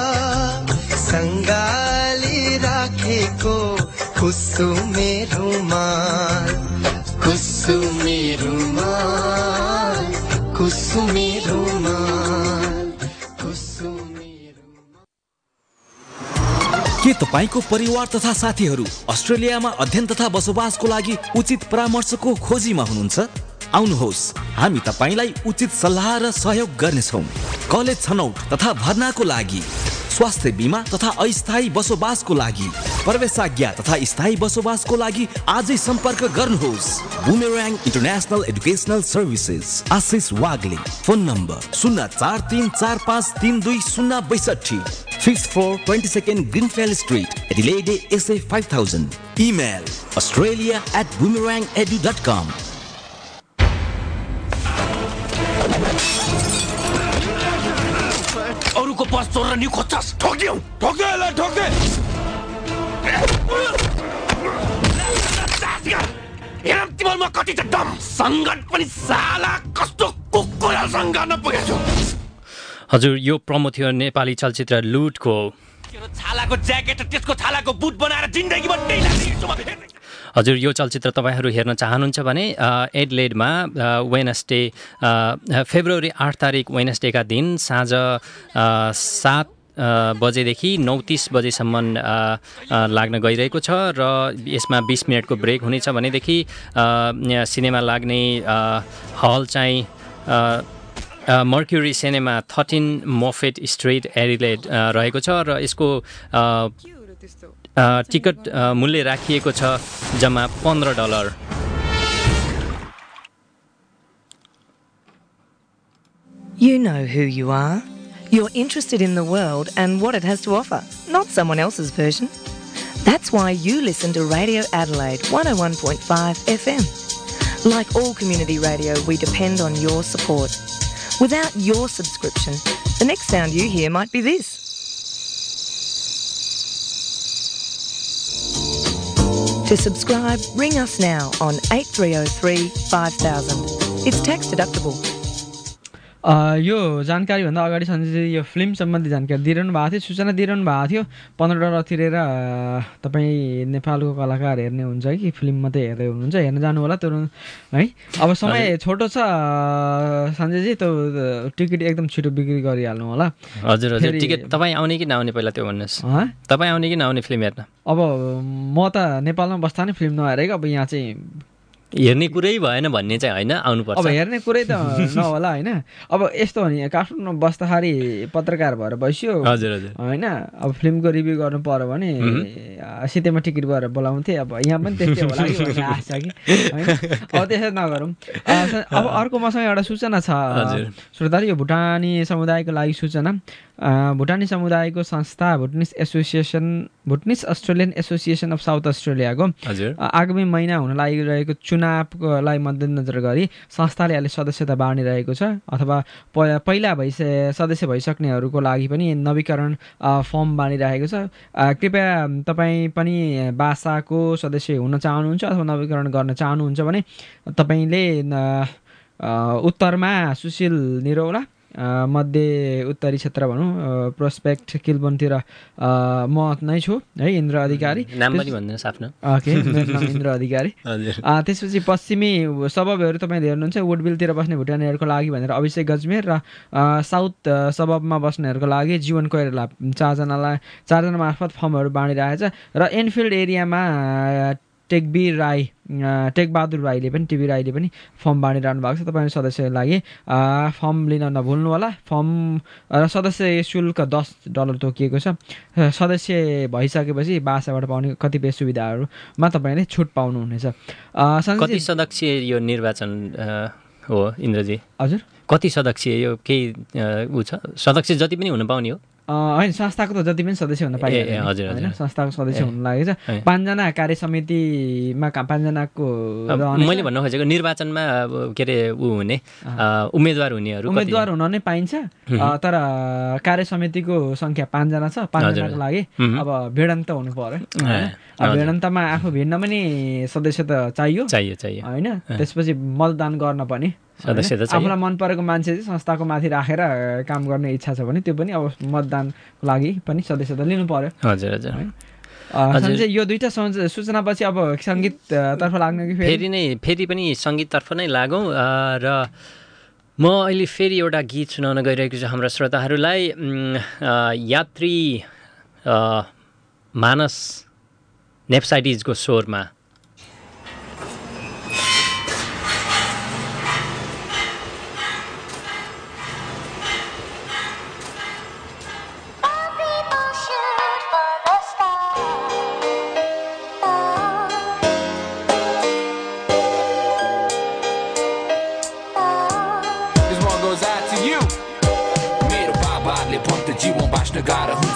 सङ्गाली राखेको कुसुमे रुमाल कुसुमे रुमाल कुसुमे रुमाल कुसुमे रुमाल। के तपाईको परिवार तथा साथीहरू अस्ट्रेलियामा अध्ययन तथा बसोबासको लागि उचित परामर्शको खोजीमा हुनुहुन्छ? आउनुहोस्, हामी तपाईलाई उचित सल्लाह र सहयोग गर्नेछौँ। कलेज छनौट तथा भर्नाको लागि, स्वास्थ्य बीमा तथा अस्थायी बसोबासको लागि, प्रवेशाज्ञा तथा स्थायी बसोबासको लागि आजै सम्पर्क गर्नुहोस्। Boomerang International Educational Services, Ashish Wagle. Phone number 04345320062, 5th floor, 22nd Greenfield Street, Adelaide, SA 5000. Email australia@boomerangedu.com. अरूको बस चोरेर नि खोज्छस्, ठोक्दियौ, ठोक्दैला ठोक्दै। हेरम तिमीमा कति छ दम, सङ्गत पनि साला कस्तो कुकुरसँग नपुगेछु। हजुर, यो प्रमो थियो नेपाली चलचित्र लुटको। तेरो छालाको ज्याकेट र त्यसको छालाको बुट बनाएर जिन्दगीमा ढिलाइदिन्छु म। हजुर, यो चलचित्र तपाईँहरू हेर्न चाहनुहुन्छ भने एडलेडमा वेडनेसडे फेब्रुअरी 8 तारिक वेडनेसडेका दिन साँझ 7 बजेदेखि 9:30 बजेसम्म लाग्न गइरहेको छ र यसमा 20 मिनटको ब्रेक हुनेछ। भनेदेखि सिनेमा लाग्ने हल चाहिँ Mercury Cinema 13 Moffat Street Adelaide रहेको छ र यसको टिकट मूल्य राखिएको छ जम्मा $15। You know who you are. You're interested in the world and what it has to offer, not someone else's version. That's why you listen to Radio Adelaide 101.5 FM. Like all community radio, we depend on your support. Without your subscription, the next sound you hear might be this. To subscribe, ring us now on 8303 5000. It's tax deductible. यो जानकारीभन्दा अगाडि सञ्जयजी यो film सम्बन्धी जानकारी दिइरहनु भएको थियो, सूचना दिइरहनु भएको थियो। $15 तिरेर तपाईँ नेपालको कलाकार हेर्ने हुन्छ कि फिल्म मात्रै हेर्दै हुनुहुन्छ, हेर्न जानु होला तुरुन्त है। अब समय छोटो छ सञ्जयजी, त्यो टिकट एकदम छिटो बिक्री गरिहाल्नु होला। हजुर हजुर, टिकट तपाईँ आउने कि नआउने पहिला त्यो भन्नुहोस्। तपाईँ आउने कि नआउने फिल्म हेर्न? अब म त नेपालमा बस्दा नै फिल्म नहेर कि, अब यहाँ चाहिँ हेर्ने कुरै भएन भन्ने चाहिँ होइन, आउनुपर्छ। अब हेर्ने कुरै त नहोला होइन। अब यस्तो हो नि, काठमाडौँमा बस्दाखेरि पत्रकार भएर बस्यो हजुर हजुर होइन। अब फिल्मको रिभ्यू गर्नु पर्यो भने सिधैमा टिकट भएर बोलाउँथे। अब यहाँ पनि त्यस्तै होला कि भन्ने आश छ कि होइन। अब त्यसै नगरौँ। अब अर्को मसँग एउटा सूचना छ श्रोताले, यो भुटानी समुदायको लागि सूचना। भुटानी समुदायको संस्था Bhutanese Australian Association of South अस्ट्रेलियाको आगामी महिना हुन लागिरहेको चुनावलाई मध्यनजर गरी संस्थाले अहिले सदस्यता बाँडिरहेको छ, अथवा पहिला सदस्य भइसक्नेहरूको लागि पनि नवीकरण फर्म बाँडिरहेको छ। कृपया तपाईँ पनि बासाको सदस्य हुन चाहनुहुन्छ अथवा नवीकरण गर्न चाहनुहुन्छ भने तपाईँले उत्तरमा सुशील निरौला, मध्य उत्तरी क्षेत्र भनौँ प्रोस्पेक्ट किलबनतिर म नै छु है, इन्द्र अधिकारी। नाम पनि भन्नुहोस् आफ्नो। ओके, मेरो नाम इन्द्र अधिकारी। त्यसपछि पश्चिमी सबबहरू तपाईँले हेर्नुहुन्छ, वुडबिलतिर बस्ने भुटानीहरूको लागि भनेर अभिषेक गजमेर र साउथ सबबमा बस्नेहरूको लागि जीवन कोइराला, चारजना मार्फत फर्महरू बाँडिरहेछ। र एनफिल्ड एरियामा टेकबहादुर राईले पनि फर्म बाँडिरहनु भएको छ। तपाईँ सदस्यको लागि फर्म लिन नभुल्नु होला। फर्म र सदस्य शुल्क $10 तोकिएको छ। सदस्य भइसकेपछि बासाबाट पाउने कतिपय सुविधाहरूमा तपाईँले छुट पाउनुहुनेछ। कति सदस्य यो निर्वाचन हो इन्द्रजी? हजुर, कति सदस्य यो केही ऊ छ? सदस्य जति पनि हुन पाउने हो? होइन, संस्थाको त जति पनि सदस्य हुन पाइन्छ होइन, संस्थाको सदस्य हुन लागेको छ। 5 जना कार्य समितिमा 5 जनाको। मैले भन्न खोजेको निर्वाचनमा के अरे ऊ हुने उम्मेदवार हुन नै पाइन्छ, तर कार्य समितिको सङ्ख्या 5 जना छ। 5 जनाको लागि अब भिडन्त हुनु पर्यो। भिडन्तमा आफू भिड्न पनि सदस्य त चाहियो होइन। त्यसपछि मतदान गर्न पनि आफूलाई मन परेको मान्छे चाहिँ संस्थाको माथि राखेर काम गर्ने इच्छा छ भने त्यो पनि अब मतदानको लागि पनि सदस्यता लिनु पर्यो। हजुर हजुर। सञ्जय, यो दुईटा सूचनापछि अब सङ्गीततर्फ लाग्ने कि फेरि पनि सङ्गीततर्फ नै लागौँ। र म अहिले फेरि एउटा गीत सुनाउन गइरहेको छु हाम्रा श्रोताहरूलाई। यात्री मानस नेप्साइडिजको स्वरमा।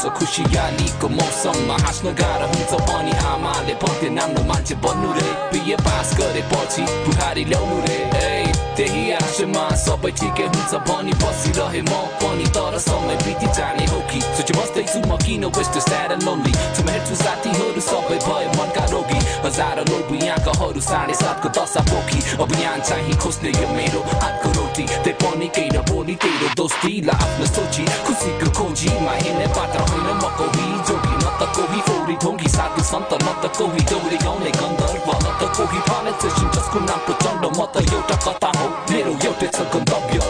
खुसियालीको मौसममा हाँस्न गाह्रो हुन्छ पनि आमाले भन्थे नाम्रो मान्छे बन्नु रे बिए पास गरेपछि बुहारी ल्याउनु रे त्यही आशमा सबै ठिकै हुन्छ भनी बसिरहे म पनि तर समय बिति जाने हो कि सोची बस्दैछु म किन वेस्ट स्याड एन्ड लोन्ली म हेर्छु साथीहरू सबै भयो मनका रोगी हजारौँ लोभ यहाँकाहरू 7:30 को दशा पोखी अब यहाँ चाहिँ खोज्ने यो मेरो हातको रोटी त्यही पनि केही नबोली तेरो दोस्तीलाई आफ्नो सोची खुसीको खोजीमा हिँड्ने पात्र होइन म कोही जोगी न त कोही फौरी ढोङ्गी साधु सन्त न त कोही दौडी गाउने गन्धर्व न त कोही फालेसेसन जसको नाम प्रचण्ड म त एउटा कथा हो मेरो एउटै छ गन्तव्य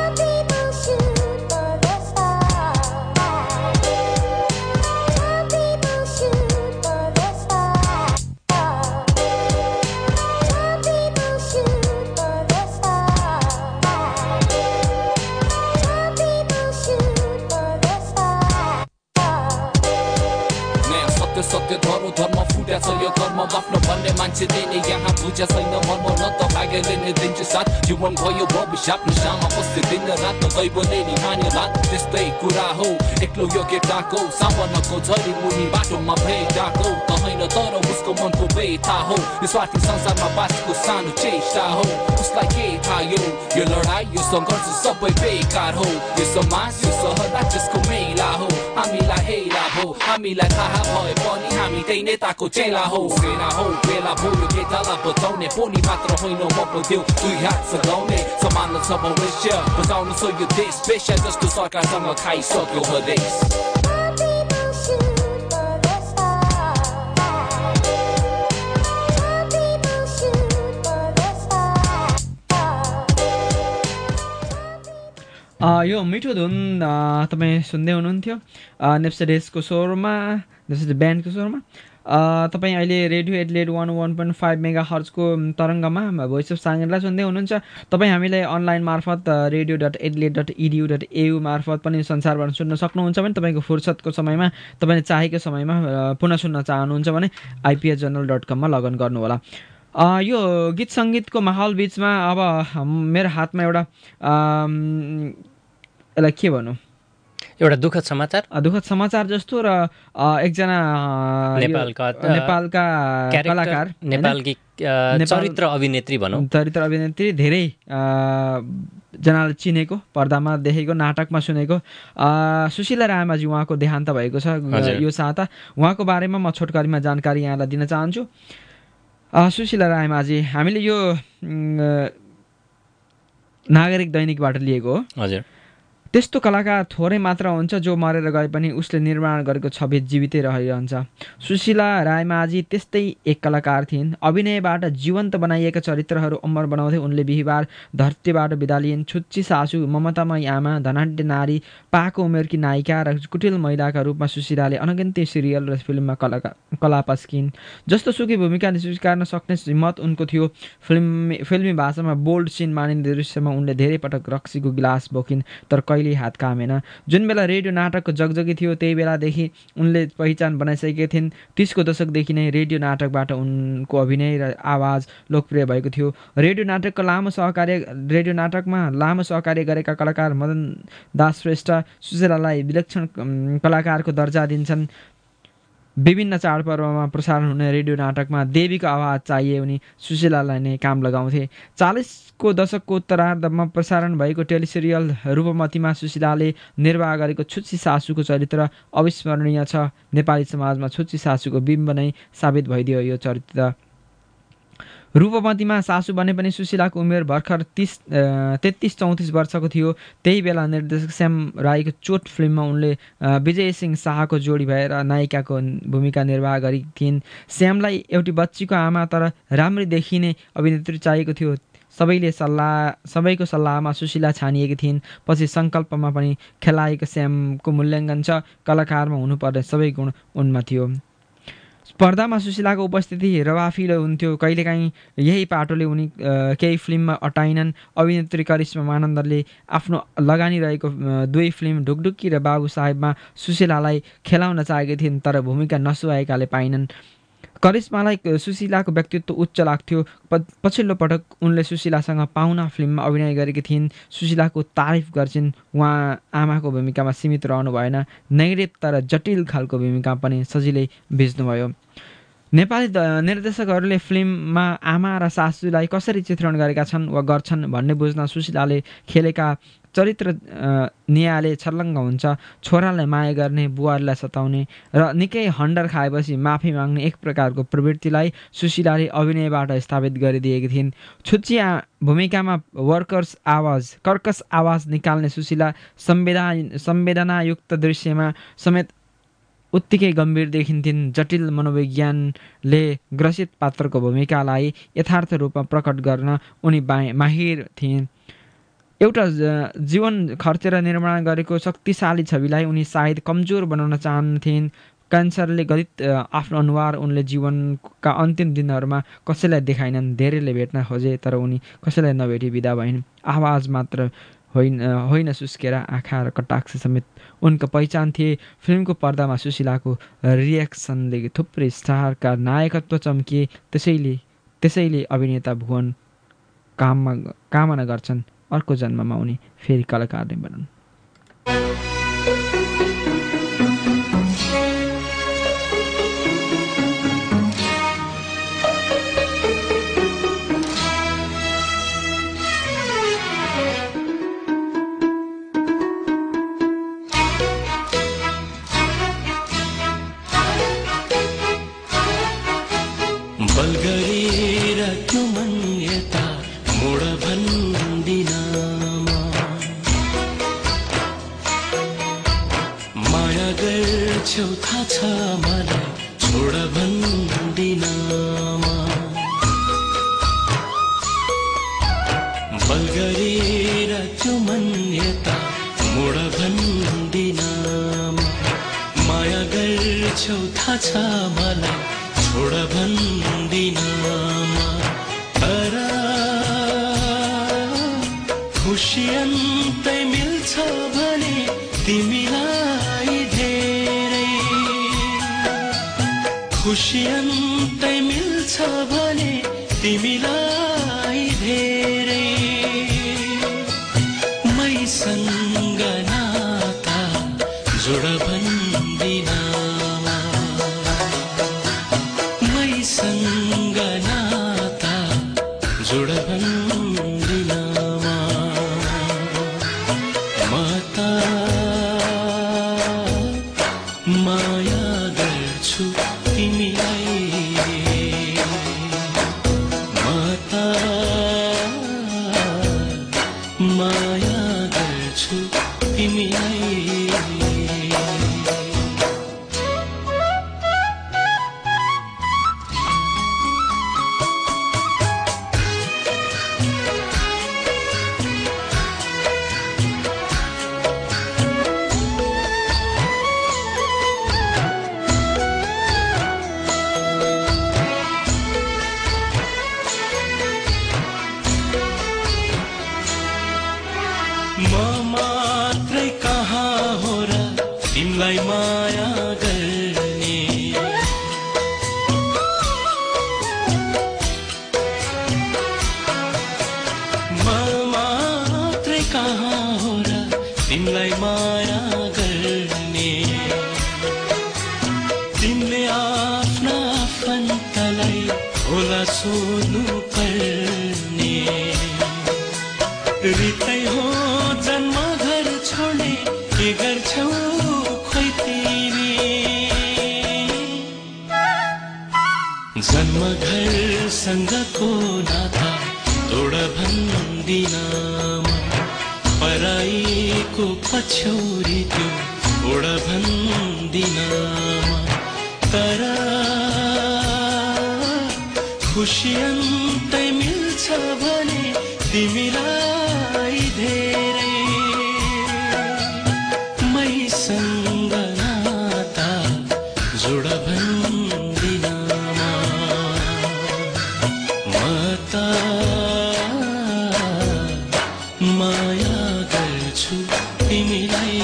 सत्य धर्म फुट्या छ यो कर्म आफ्नो भन्ने मान्छेले नै यहाँ बुझ्या छैन मर्म न त भाग्यले नै दिन्छ साथ जीवन भयो भविष्य आफ्नो सामा बस्दै दिन रात दैवले नि मान्यो रात त्यस्तै कुरा हो एक्लो यो केटाको सामनको झरी मुनि बाटोमा भेटाको त होइन तर उसको मनको व्यथा हो यो स्वार्थी संसारमा बाँचेको सानो चेष्टा हो उसलाई के थाहा यो लडाई यो सङ्घर्ष सबै बेकार हो यो समाज यो सहर राज्यको मेला हो हामीलाई हेला हो हामीलाई थाहा भए पनि हामी त्यही नेताको चेला हो सेना हो बेला भयो केटालाई बचाउने पोनी मात्र होइन म पो दुई हात सघाउने सम्हाल्न छ भविष्य बचाउनु छ यो देश पेसा जस्तो सरकारसँग खाइसक्यो हदेश यो मिठो धुन तपाईँ सुन्दै हुनुहुन्थ्यो नेप्से डेस्कको स्वरमा नेप्से ब्यान्डको स्वरमा तपाईँ अहिले रेडियो एडलेड 101.5 मेगा हर्जको तरङ्गमा भोइस अफ साङ्गेलाई सुन्दै हुनुहुन्छ तपाईँ हामीलाई अनलाइन मार्फत radio.adelaide.edu.au मार्फत पनि संसारबाट सुन्न सक्नुहुन्छ भने तपाईँको फुर्सदको समयमा तपाईँले चाहेको समयमा पुनः सुन्न चाहनुहुन्छ भने ipsjournal.com मा लगइन गर्नुहोला यो गीत सङ्गीतको माहौल बिचमा अब मेरो हातमा एउटा यसलाई के भनौँ एउटा दुःखद समाचार जस्तो र एकजना नेपालका कलाकार नेपालकी चरित्र अभिनेत्री धेरै जनाले चिनेको पर्दामा देखेको नाटकमा सुनेको सुशीला रायमाझी उहाँको देहान्त भएको छ यो साता उहाँको बारेमा म छोटकरीमा जानकारी यहाँलाई दिन चाहन्छु सुशीला रायमाझी हामीले यो नागरिक दैनिकबाट लिएको हो हजुर त्यस्तो कलाकार थोरै मात्र हुन्छ जो मरेर गए पनि उसले निर्माण गरेको छवि जीवितै रहिरहन्छ सुशीला रायमाझी त्यस्तै एक कलाकार थिइन् अभिनयबाट जीवन्त बनाइएका चरित्रहरू अमर बनाउँदै उनले बिहिबार धरतीबाट बिदा लिइन् छुच्ची सासु ममतामयी आमा धनाढ्य नारी पाको उमेरकी नायिका र कुटिल महिलाका रूपमा सुशीलाले अनगिन्ती सिरियल र फिल्ममा कला पस्किन् जस्तो सुकै भूमिका स्वीकार्न सक्ने हिम्मत उनको थियो फिल्मी भाषामा बोल्ड सिन मानिने दृश्यमा उनले धेरै पटक रक्सीको गिलास बोकिन् तर कहिले हात कामेन जुन बेला रेडियो नाटकको जगजगी थियो त्यही बेलादेखि उनले पहिचान बनाइसकेकी थिइन् 30 को दशकदेखि नै रेडियो नाटकबाट उनको अभिनय र आवाज लोकप्रिय भएको थियो रेडियो नाटकमा लामो सहकार्य गरेका कलाकार मदन दास श्रेष्ठ सुशीलालाई विलक्षण कलाकारको दर्जा दिन्छन् विभिन्न चाडपर्वमा प्रसारण हुने रेडियो नाटकमा देवीको आवाज चाहिए भने सुशीलालाई नै काम लगाउँथे 40 को दशकको उत्तरार्धमा प्रसारण भएको टेलिसिरियल रूपमतीमा सुशीलाले निर्वाह गरेको छुच्ची सासुको चरित्र अविस्मरणीय छ नेपाली समाजमा छुच्ची सासुको बिम्ब नै साबित भइदियो यो चरित्र रूपमतीमा सासु बने पनि सुशीलाको उमेर भर्खर 33-34 वर्षको थियो त्यही बेला निर्देशक श्याम राईको चोट फिल्ममा उनले विजय सिंह शाहको जोडी भएर नायिकाको भूमिका निर्वाह गरेकी थिइन् श्यामलाई एउटी बच्चीको आमा तर राम्री देखिने अभिनेत्री चाहिएको थियो सबैको सल्लाहमा सुशीला छानिएकी थिइन् पछि सङ्कल्पमा पनि खेलाएको श्यामको मूल्याङ्कन छ कलाकारमा हुनुपर्ने सबै गुण उनमा थियो पर्दामा सुशीलाको उपस्थिति रवाफिलो हुन्थ्यो कहिलेकाहीँ यही पाटोले उनी केही फिल्ममा अटाइनन् अभिनेत्री करिश्मा मानन्दरले आफ्नो लगानी रहेको 2 फिल्म ढुकढुकी र बाबु साहेबमा सुशीलालाई खेलाउन चाहेकी थिइन् तर भूमिका नसुहाएकाले पाइनन् करिश्मालाई सुशीलाको व्यक्तित्व उच्च लाग्थ्यो। पछिल्लो पटक उनले सुशीलासँग पाहुना फिल्ममा अभिनय गरेकी थिइन्। सुशीलाको तारिफ गर्छिन्। उहाँ आमाको भूमिकामा सीमित रहनु भएन, नैरेप तर जटिल खालको भूमिका पनि सजिलै भिज्नुभयो। नेपाली निर्देशकहरूले फिल्ममा आमा र सासूलाई कसरी चित्रण गरेका छन् वा गर्छन् भन्ने बुझ्न सुशीलाले खेलेका चरित्र नियाले छर्लङ्ग हुन्छ। छोरालाई माया गर्ने, बुहारीलाई सताउने र निकै हन्डर खाएपछि माफी माग्ने एक प्रकारको प्रवृत्तिलाई सुशीलाले अभिनयबाट स्थापित गरिदिएकी थिइन्। छुच्चिया भूमिकामा कर्कश आवाज निकाल्ने सुशीला संवेदनायुक्त दृश्यमा समेत उत्तिकै गम्भीर देखिन्थिन्। जटिल मनोविज्ञानले ग्रसित पात्रको भूमिकालाई यथार्थ रूपमा प्रकट गर्न उनी माहिर थिइन्। एउटा जीवन खर्चेर निर्माण गरेको शक्तिशाली छविलाई उनी सायद कमजोर बनाउन चाहन्थिन्। क्यान्सरले गलित आफ्नो अनुहार उनले जीवनका अन्तिम दिनहरूमा कसैलाई देखाइनन्। धेरैले भेट्न खोजे तर उनी कसैलाई नभेटी बिदा भइन्। आवाज मात्र होइन सुस्केर आँखा र कटाक्ष समेत उनको पहिचान थिए। फिल्मको पर्दामा सुशीलाको रिएक्सनले थुप्रै स्टारका नायकत्व चम्किए। त्यसैले अभिनेता भुवन कामना गर्छन् अर्को जन्ममा उनी फेरि कलाकार नै बनुन्। थाहा छ मलाई छोड भन्दिनमा बल गरेर त्यो मन यता मोड भन्दिनमा माया गर्छौ थाहा छ मलाई छोड भन्दिनमा तर खुसी अन्तै मिल्छ भने तिमीलाई खुसी अन्तै मिल्छ भने तिमीलाई धेरै मैसँग नाता जोड भन्दिनमा मैसँग नाता जोड भन्दिनमा म त माया गर्छु तिमीलाई माता माया गर्छु तिमीलाई तिमीलाई माया गर्ने म मात्रै कहाँ हो र तिमीलाई माया गर्ने तिमीले आफ्ना आफन्तलाई होला सोध्नु पर्ने रितै हो जन्म घर छोड्ने के गर्छौ जन्म घरसँगको नाता तोड भन्दिनमा पराईको पछ्यौरी त्यो ओड भन्दिनमा तर खुसी अन्तै मिल्छ भने तिमीलाई धेरै मैसँग नाता जोड माया गर्छु तिमीलाई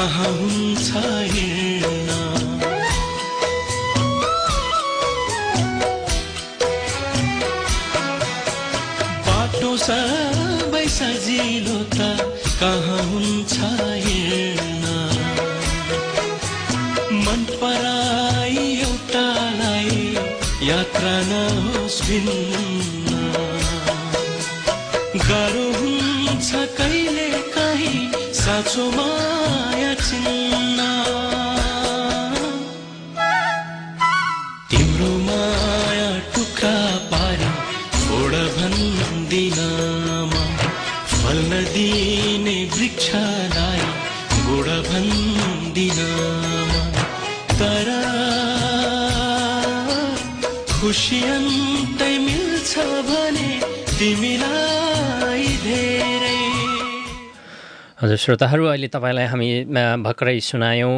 कहाँ हुन्छ हिँड्न बाटो सबै सजिलो त कहाँ हुन्छ हिँड्न मन पराई एउटालाई यात्रा नहोस् भिन्न गाह्रो हुन्छ कहिले काहीँ साँचो माया चिन्न तिम्रो माया टुक्रा पारी फोड भन्दिनमा फल्न दिने वृक्षलाई गुड भन्दिनमा तर खुसी अन्तै मिल्छ भने तिमीलाई धेरै। हजुर श्रोताहरू, अहिले तपाईँलाई हामी भर्खरै सुनायौँ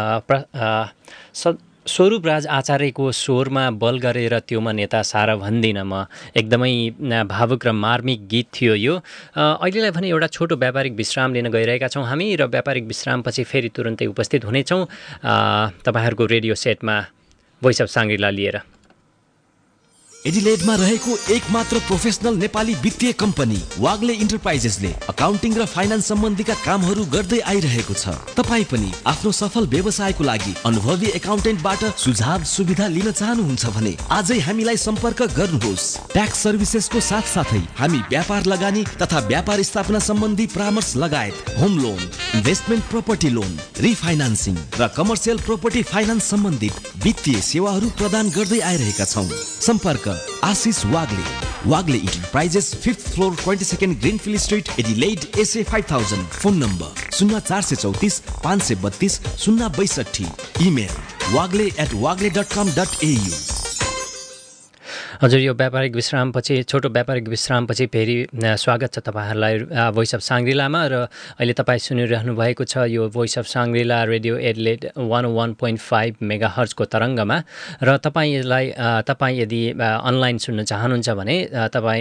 स्वरूपराज आचार्यको स्वरमा बल गरेर त्यो म नेता सारा भन्दिनँ म। एकदमै भावुक र मार्मिक गीत थियो यो। अहिलेलाई भने एउटा छोटो व्यापारिक विश्राम लिन गइरहेका छौँ हामी र व्यापारिक विश्रामपछि फेरि तुरन्तै उपस्थित हुनेछौँ तपाईँहरूको रेडियो सेटमा भोइस अफ साङ्ग्रिला लिएर। एडिलेडमा रहेको एकमात्र प्रोफेसनल नेपाली वित्तीय कम्पनी वाग्ले इन्टरप्राइजेसले अकाउन्टिङ र फाइनान्स सम्बन्धीका कामहरू गर्दै आइरहेको छ। तपाईँ पनि आफ्नो सफल व्यवसायको लागि अनुभवी एकाउन्टेन्टबाट सुझाव सुविधा लिन चाहनुहुन्छ भने आजै हामीलाई सम्पर्क गर्नुहोस्। ट्याक्स सर्भिसेसको साथसाथै हामी व्यापार लगानी तथा व्यापार स्थापना सम्बन्धी परामर्श लगायत home loan, investment property loan, refinancing र कमर्सियल प्रपर्टी फाइनान्स सम्बन्धित वित्तीय सेवाहरू प्रदान गर्दै आइरहेका छौँ। सम्पर्क Ashish Wagle, Wagle Enterprises 5th floor 22nd Greenfield Street, Adelaide SA 5000। Phone number 0434 532 062। Email wagle@wagle.com.au। हजुर, यो व्यापारिक विश्रामपछि छोटो व्यापारिक विश्रामपछि फेरि स्वागत छ तपाईँहरूलाई भोइस अफ साङ्ग्रिलामा। र अहिले तपाईँ सुनिरहनु भएको छ यो voice of Shangrila radio Adelaide 101.5 मेगाहर्जको तरङ्गमा। र तपाईँ यदि अनलाइन सुन्न चाहनुहुन्छ भने तपाईँ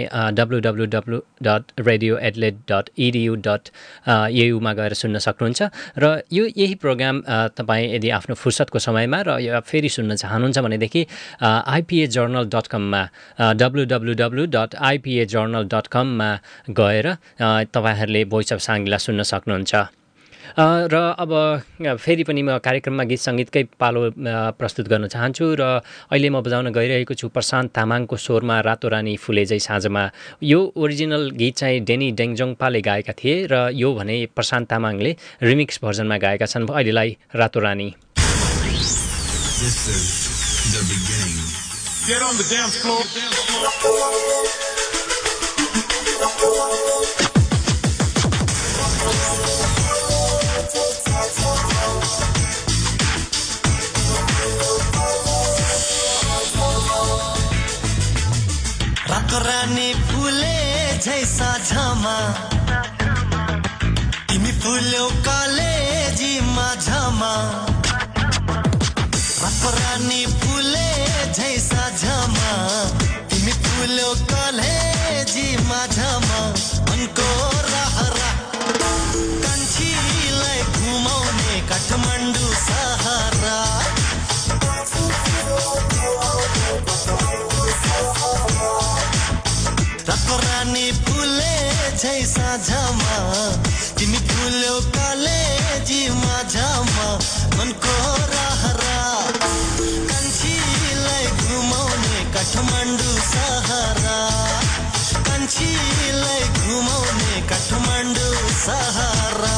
www.radioadelaide.edu.au मा गएर सुन्न सक्नुहुन्छ। र यही प्रोग्राम तपाईँ यदि आफ्नो फुर्सदको समयमा र फेरि सुन्न चाहनुहुन्छ भनेदेखि ipajournal.com मा www.ipajournal.com मा गएर तपाईँहरूले भोइस अफ साङ्ग्रिला सुन्न सक्नुहुन्छ। र अब फेरि पनि म कार्यक्रममा गीत सङ्गीतकै पालो प्रस्तुत गर्न चाहन्छु र अहिले म बजाउन गइरहेको छु प्रशान्त तामाङको स्वरमा रातो रानी फुलेझै साँझमा। यो ओरिजिनल गीत चाहिँ डेनी डेङजोङपाले गाएका थिए र यो भने प्रशान्त तामाङले रिमिक्स भर्जनमा गाएका छन्। अहिलेलाई रातो रानी। Get on the dance floor. रातो रानी फुले झै साँझमा, तिमी फुल्यौ कलेजी माझमा। रातो रानी फुले झै साँझमा, तिमी फुल्यौ कलेजी माझमा। मनको रहरा कान्छीलाई घुमाउने काठमाडौँ सहारा। रातो रानी फुले झै साँझमा, तिमी फुल्यौ कलेजी माझमा। मनको रहरा कान्छीलाई घुमाउने काठमाडौँ सहारा। कान्छीलाई घुमाउने काठमाडौँ सहारा।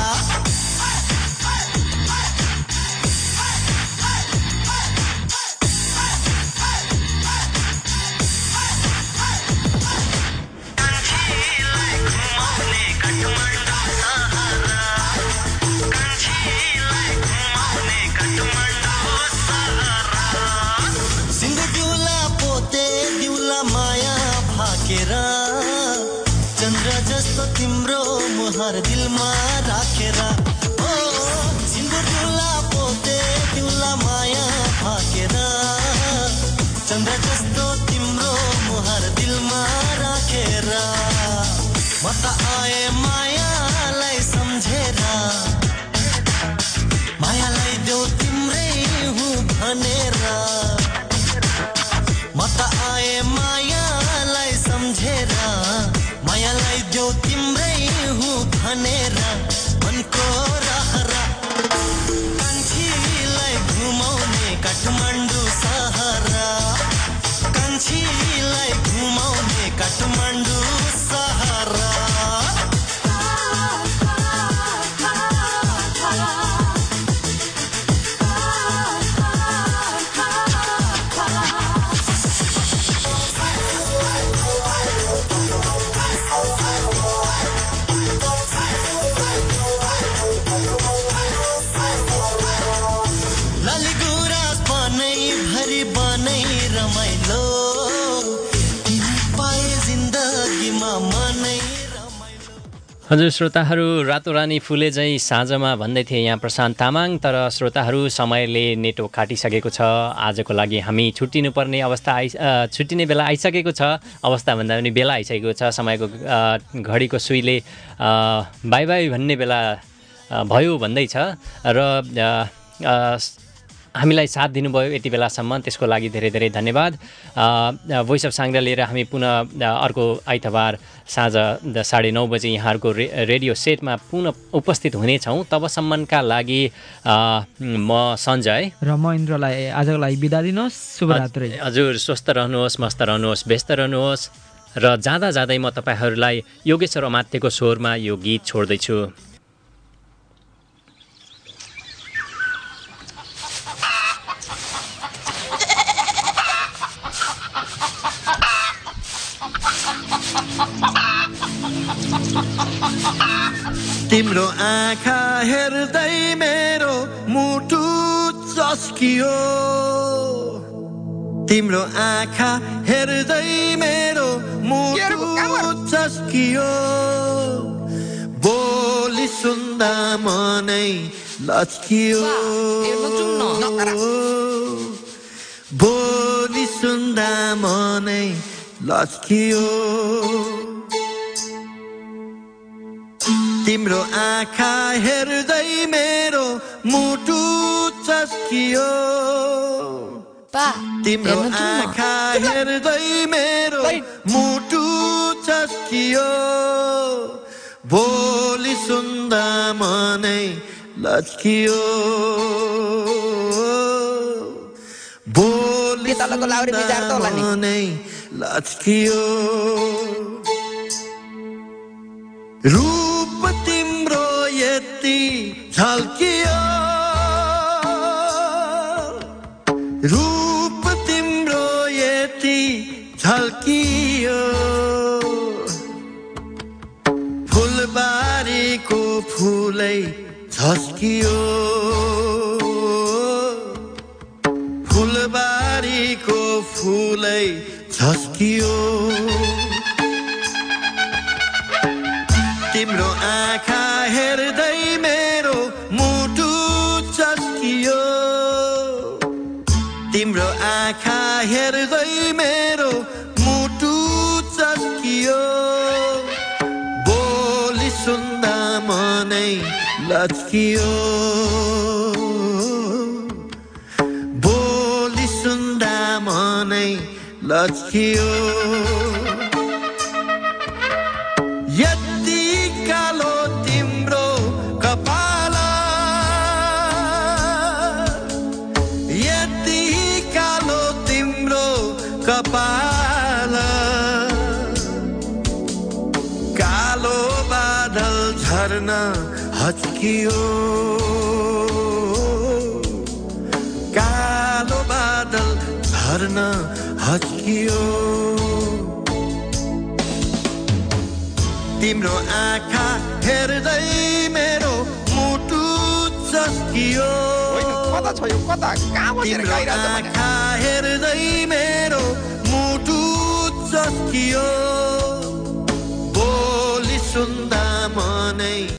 चन्द्र जस्तो तिम्रो मुहार दिलमा राखेर, ओ सिन्दुर दुला पोते दिउला माया फाकेर। चन्द्र जस्तो तिम्रो मुहार दिलमा राखेर, म त आए मायालाई सम्झेर। भनेर म त आए मायालाई सम्झेर मायालाई देऊ तिम्रै हुँ भनेर मनको रहरा कान्छीलाई घुमाउने काठमाडौँ सहर कान्छीलाई घुमाउने काठमाडौँ सहर हजुर श्रोताहरू रातोरानी फुले झैँ साँझमा भन्दै थिए यहाँ प्रशान्त तामाङ तर श्रोताहरू समयले नेटो काटिसकेको छ आजको लागि हामी छुट्टिनुपर्ने छुट्टिने बेला आइसकेको छ अवस्था भन्दा पनि बेला आइसकेको छ समयको घडीको सुईले बाई बाई भन्ने बेला भयो भन्दैछ र हामीलाई साथ दिनुभयो यति बेलासम्म त्यसको लागि धेरै धेरै धन्यवाद भोइस अफ साङ्ग्रा लिएर हामी पुनः अर्को आइतबार साँझ 9:30 बजे यहाँहरूको रेडियो सेटमा पुनः उपस्थित हुनेछौँ तबसम्मका लागि म सञ्जय र म इन्द्रलाई आजको लागि बिदा दिनुहोस् शुभरात्री हजुर स्वस्थ रहनुहोस् मस्त रहनुहोस् व्यस्त रहनुहोस् र जाँदा जाँदै म तपाईँहरूलाई योगेश्वर अमात्यको स्वरमा यो गीत छोड्दैछु तिम्रो आँखा हेर्दै मेरो मुटु चस्कियो तिम्रो आँखा हेर्दै मेरो मुटु चस्कियो बोली सुन्दा मनै लचकियो बोली सुन्दा मनै लचकियो तिम्रो आँखा हेर्दै मेरो मुटु चस्कियो तिम्रो आँखा हेर्दै मेरो मुटु चस्कियो बोली सुन्दा मनै लचकियो बोली सुन्दा मनै लचकियो रूप तिम्रो यति झल्कियो रूप तिम्रो यति झल्कियो फुलबारीको फुलै झस्कियो फुलबारीको फुलै झस्कियो तिम्रो आँखा हेर्दै मेरो मुटु चस्कियो तिम्रो आँखा हेर्दै मेरो मुटु चस्कियो बोली सुन्दा मनै लचकियो बोली सुन्दा मनै लचकियो कालो तिम्रो कपाल यति कालो तिम्रो कपाल कालो बादल झर्न हच्कियो कालो बादल झर्न हच्कियो तिम्रो आँखा हेर्दै मेरो मुटु चस्कियो तिम्रो आँखा हेर्दै मेरो मुटु चस्कियो बोली सुन्दा मनै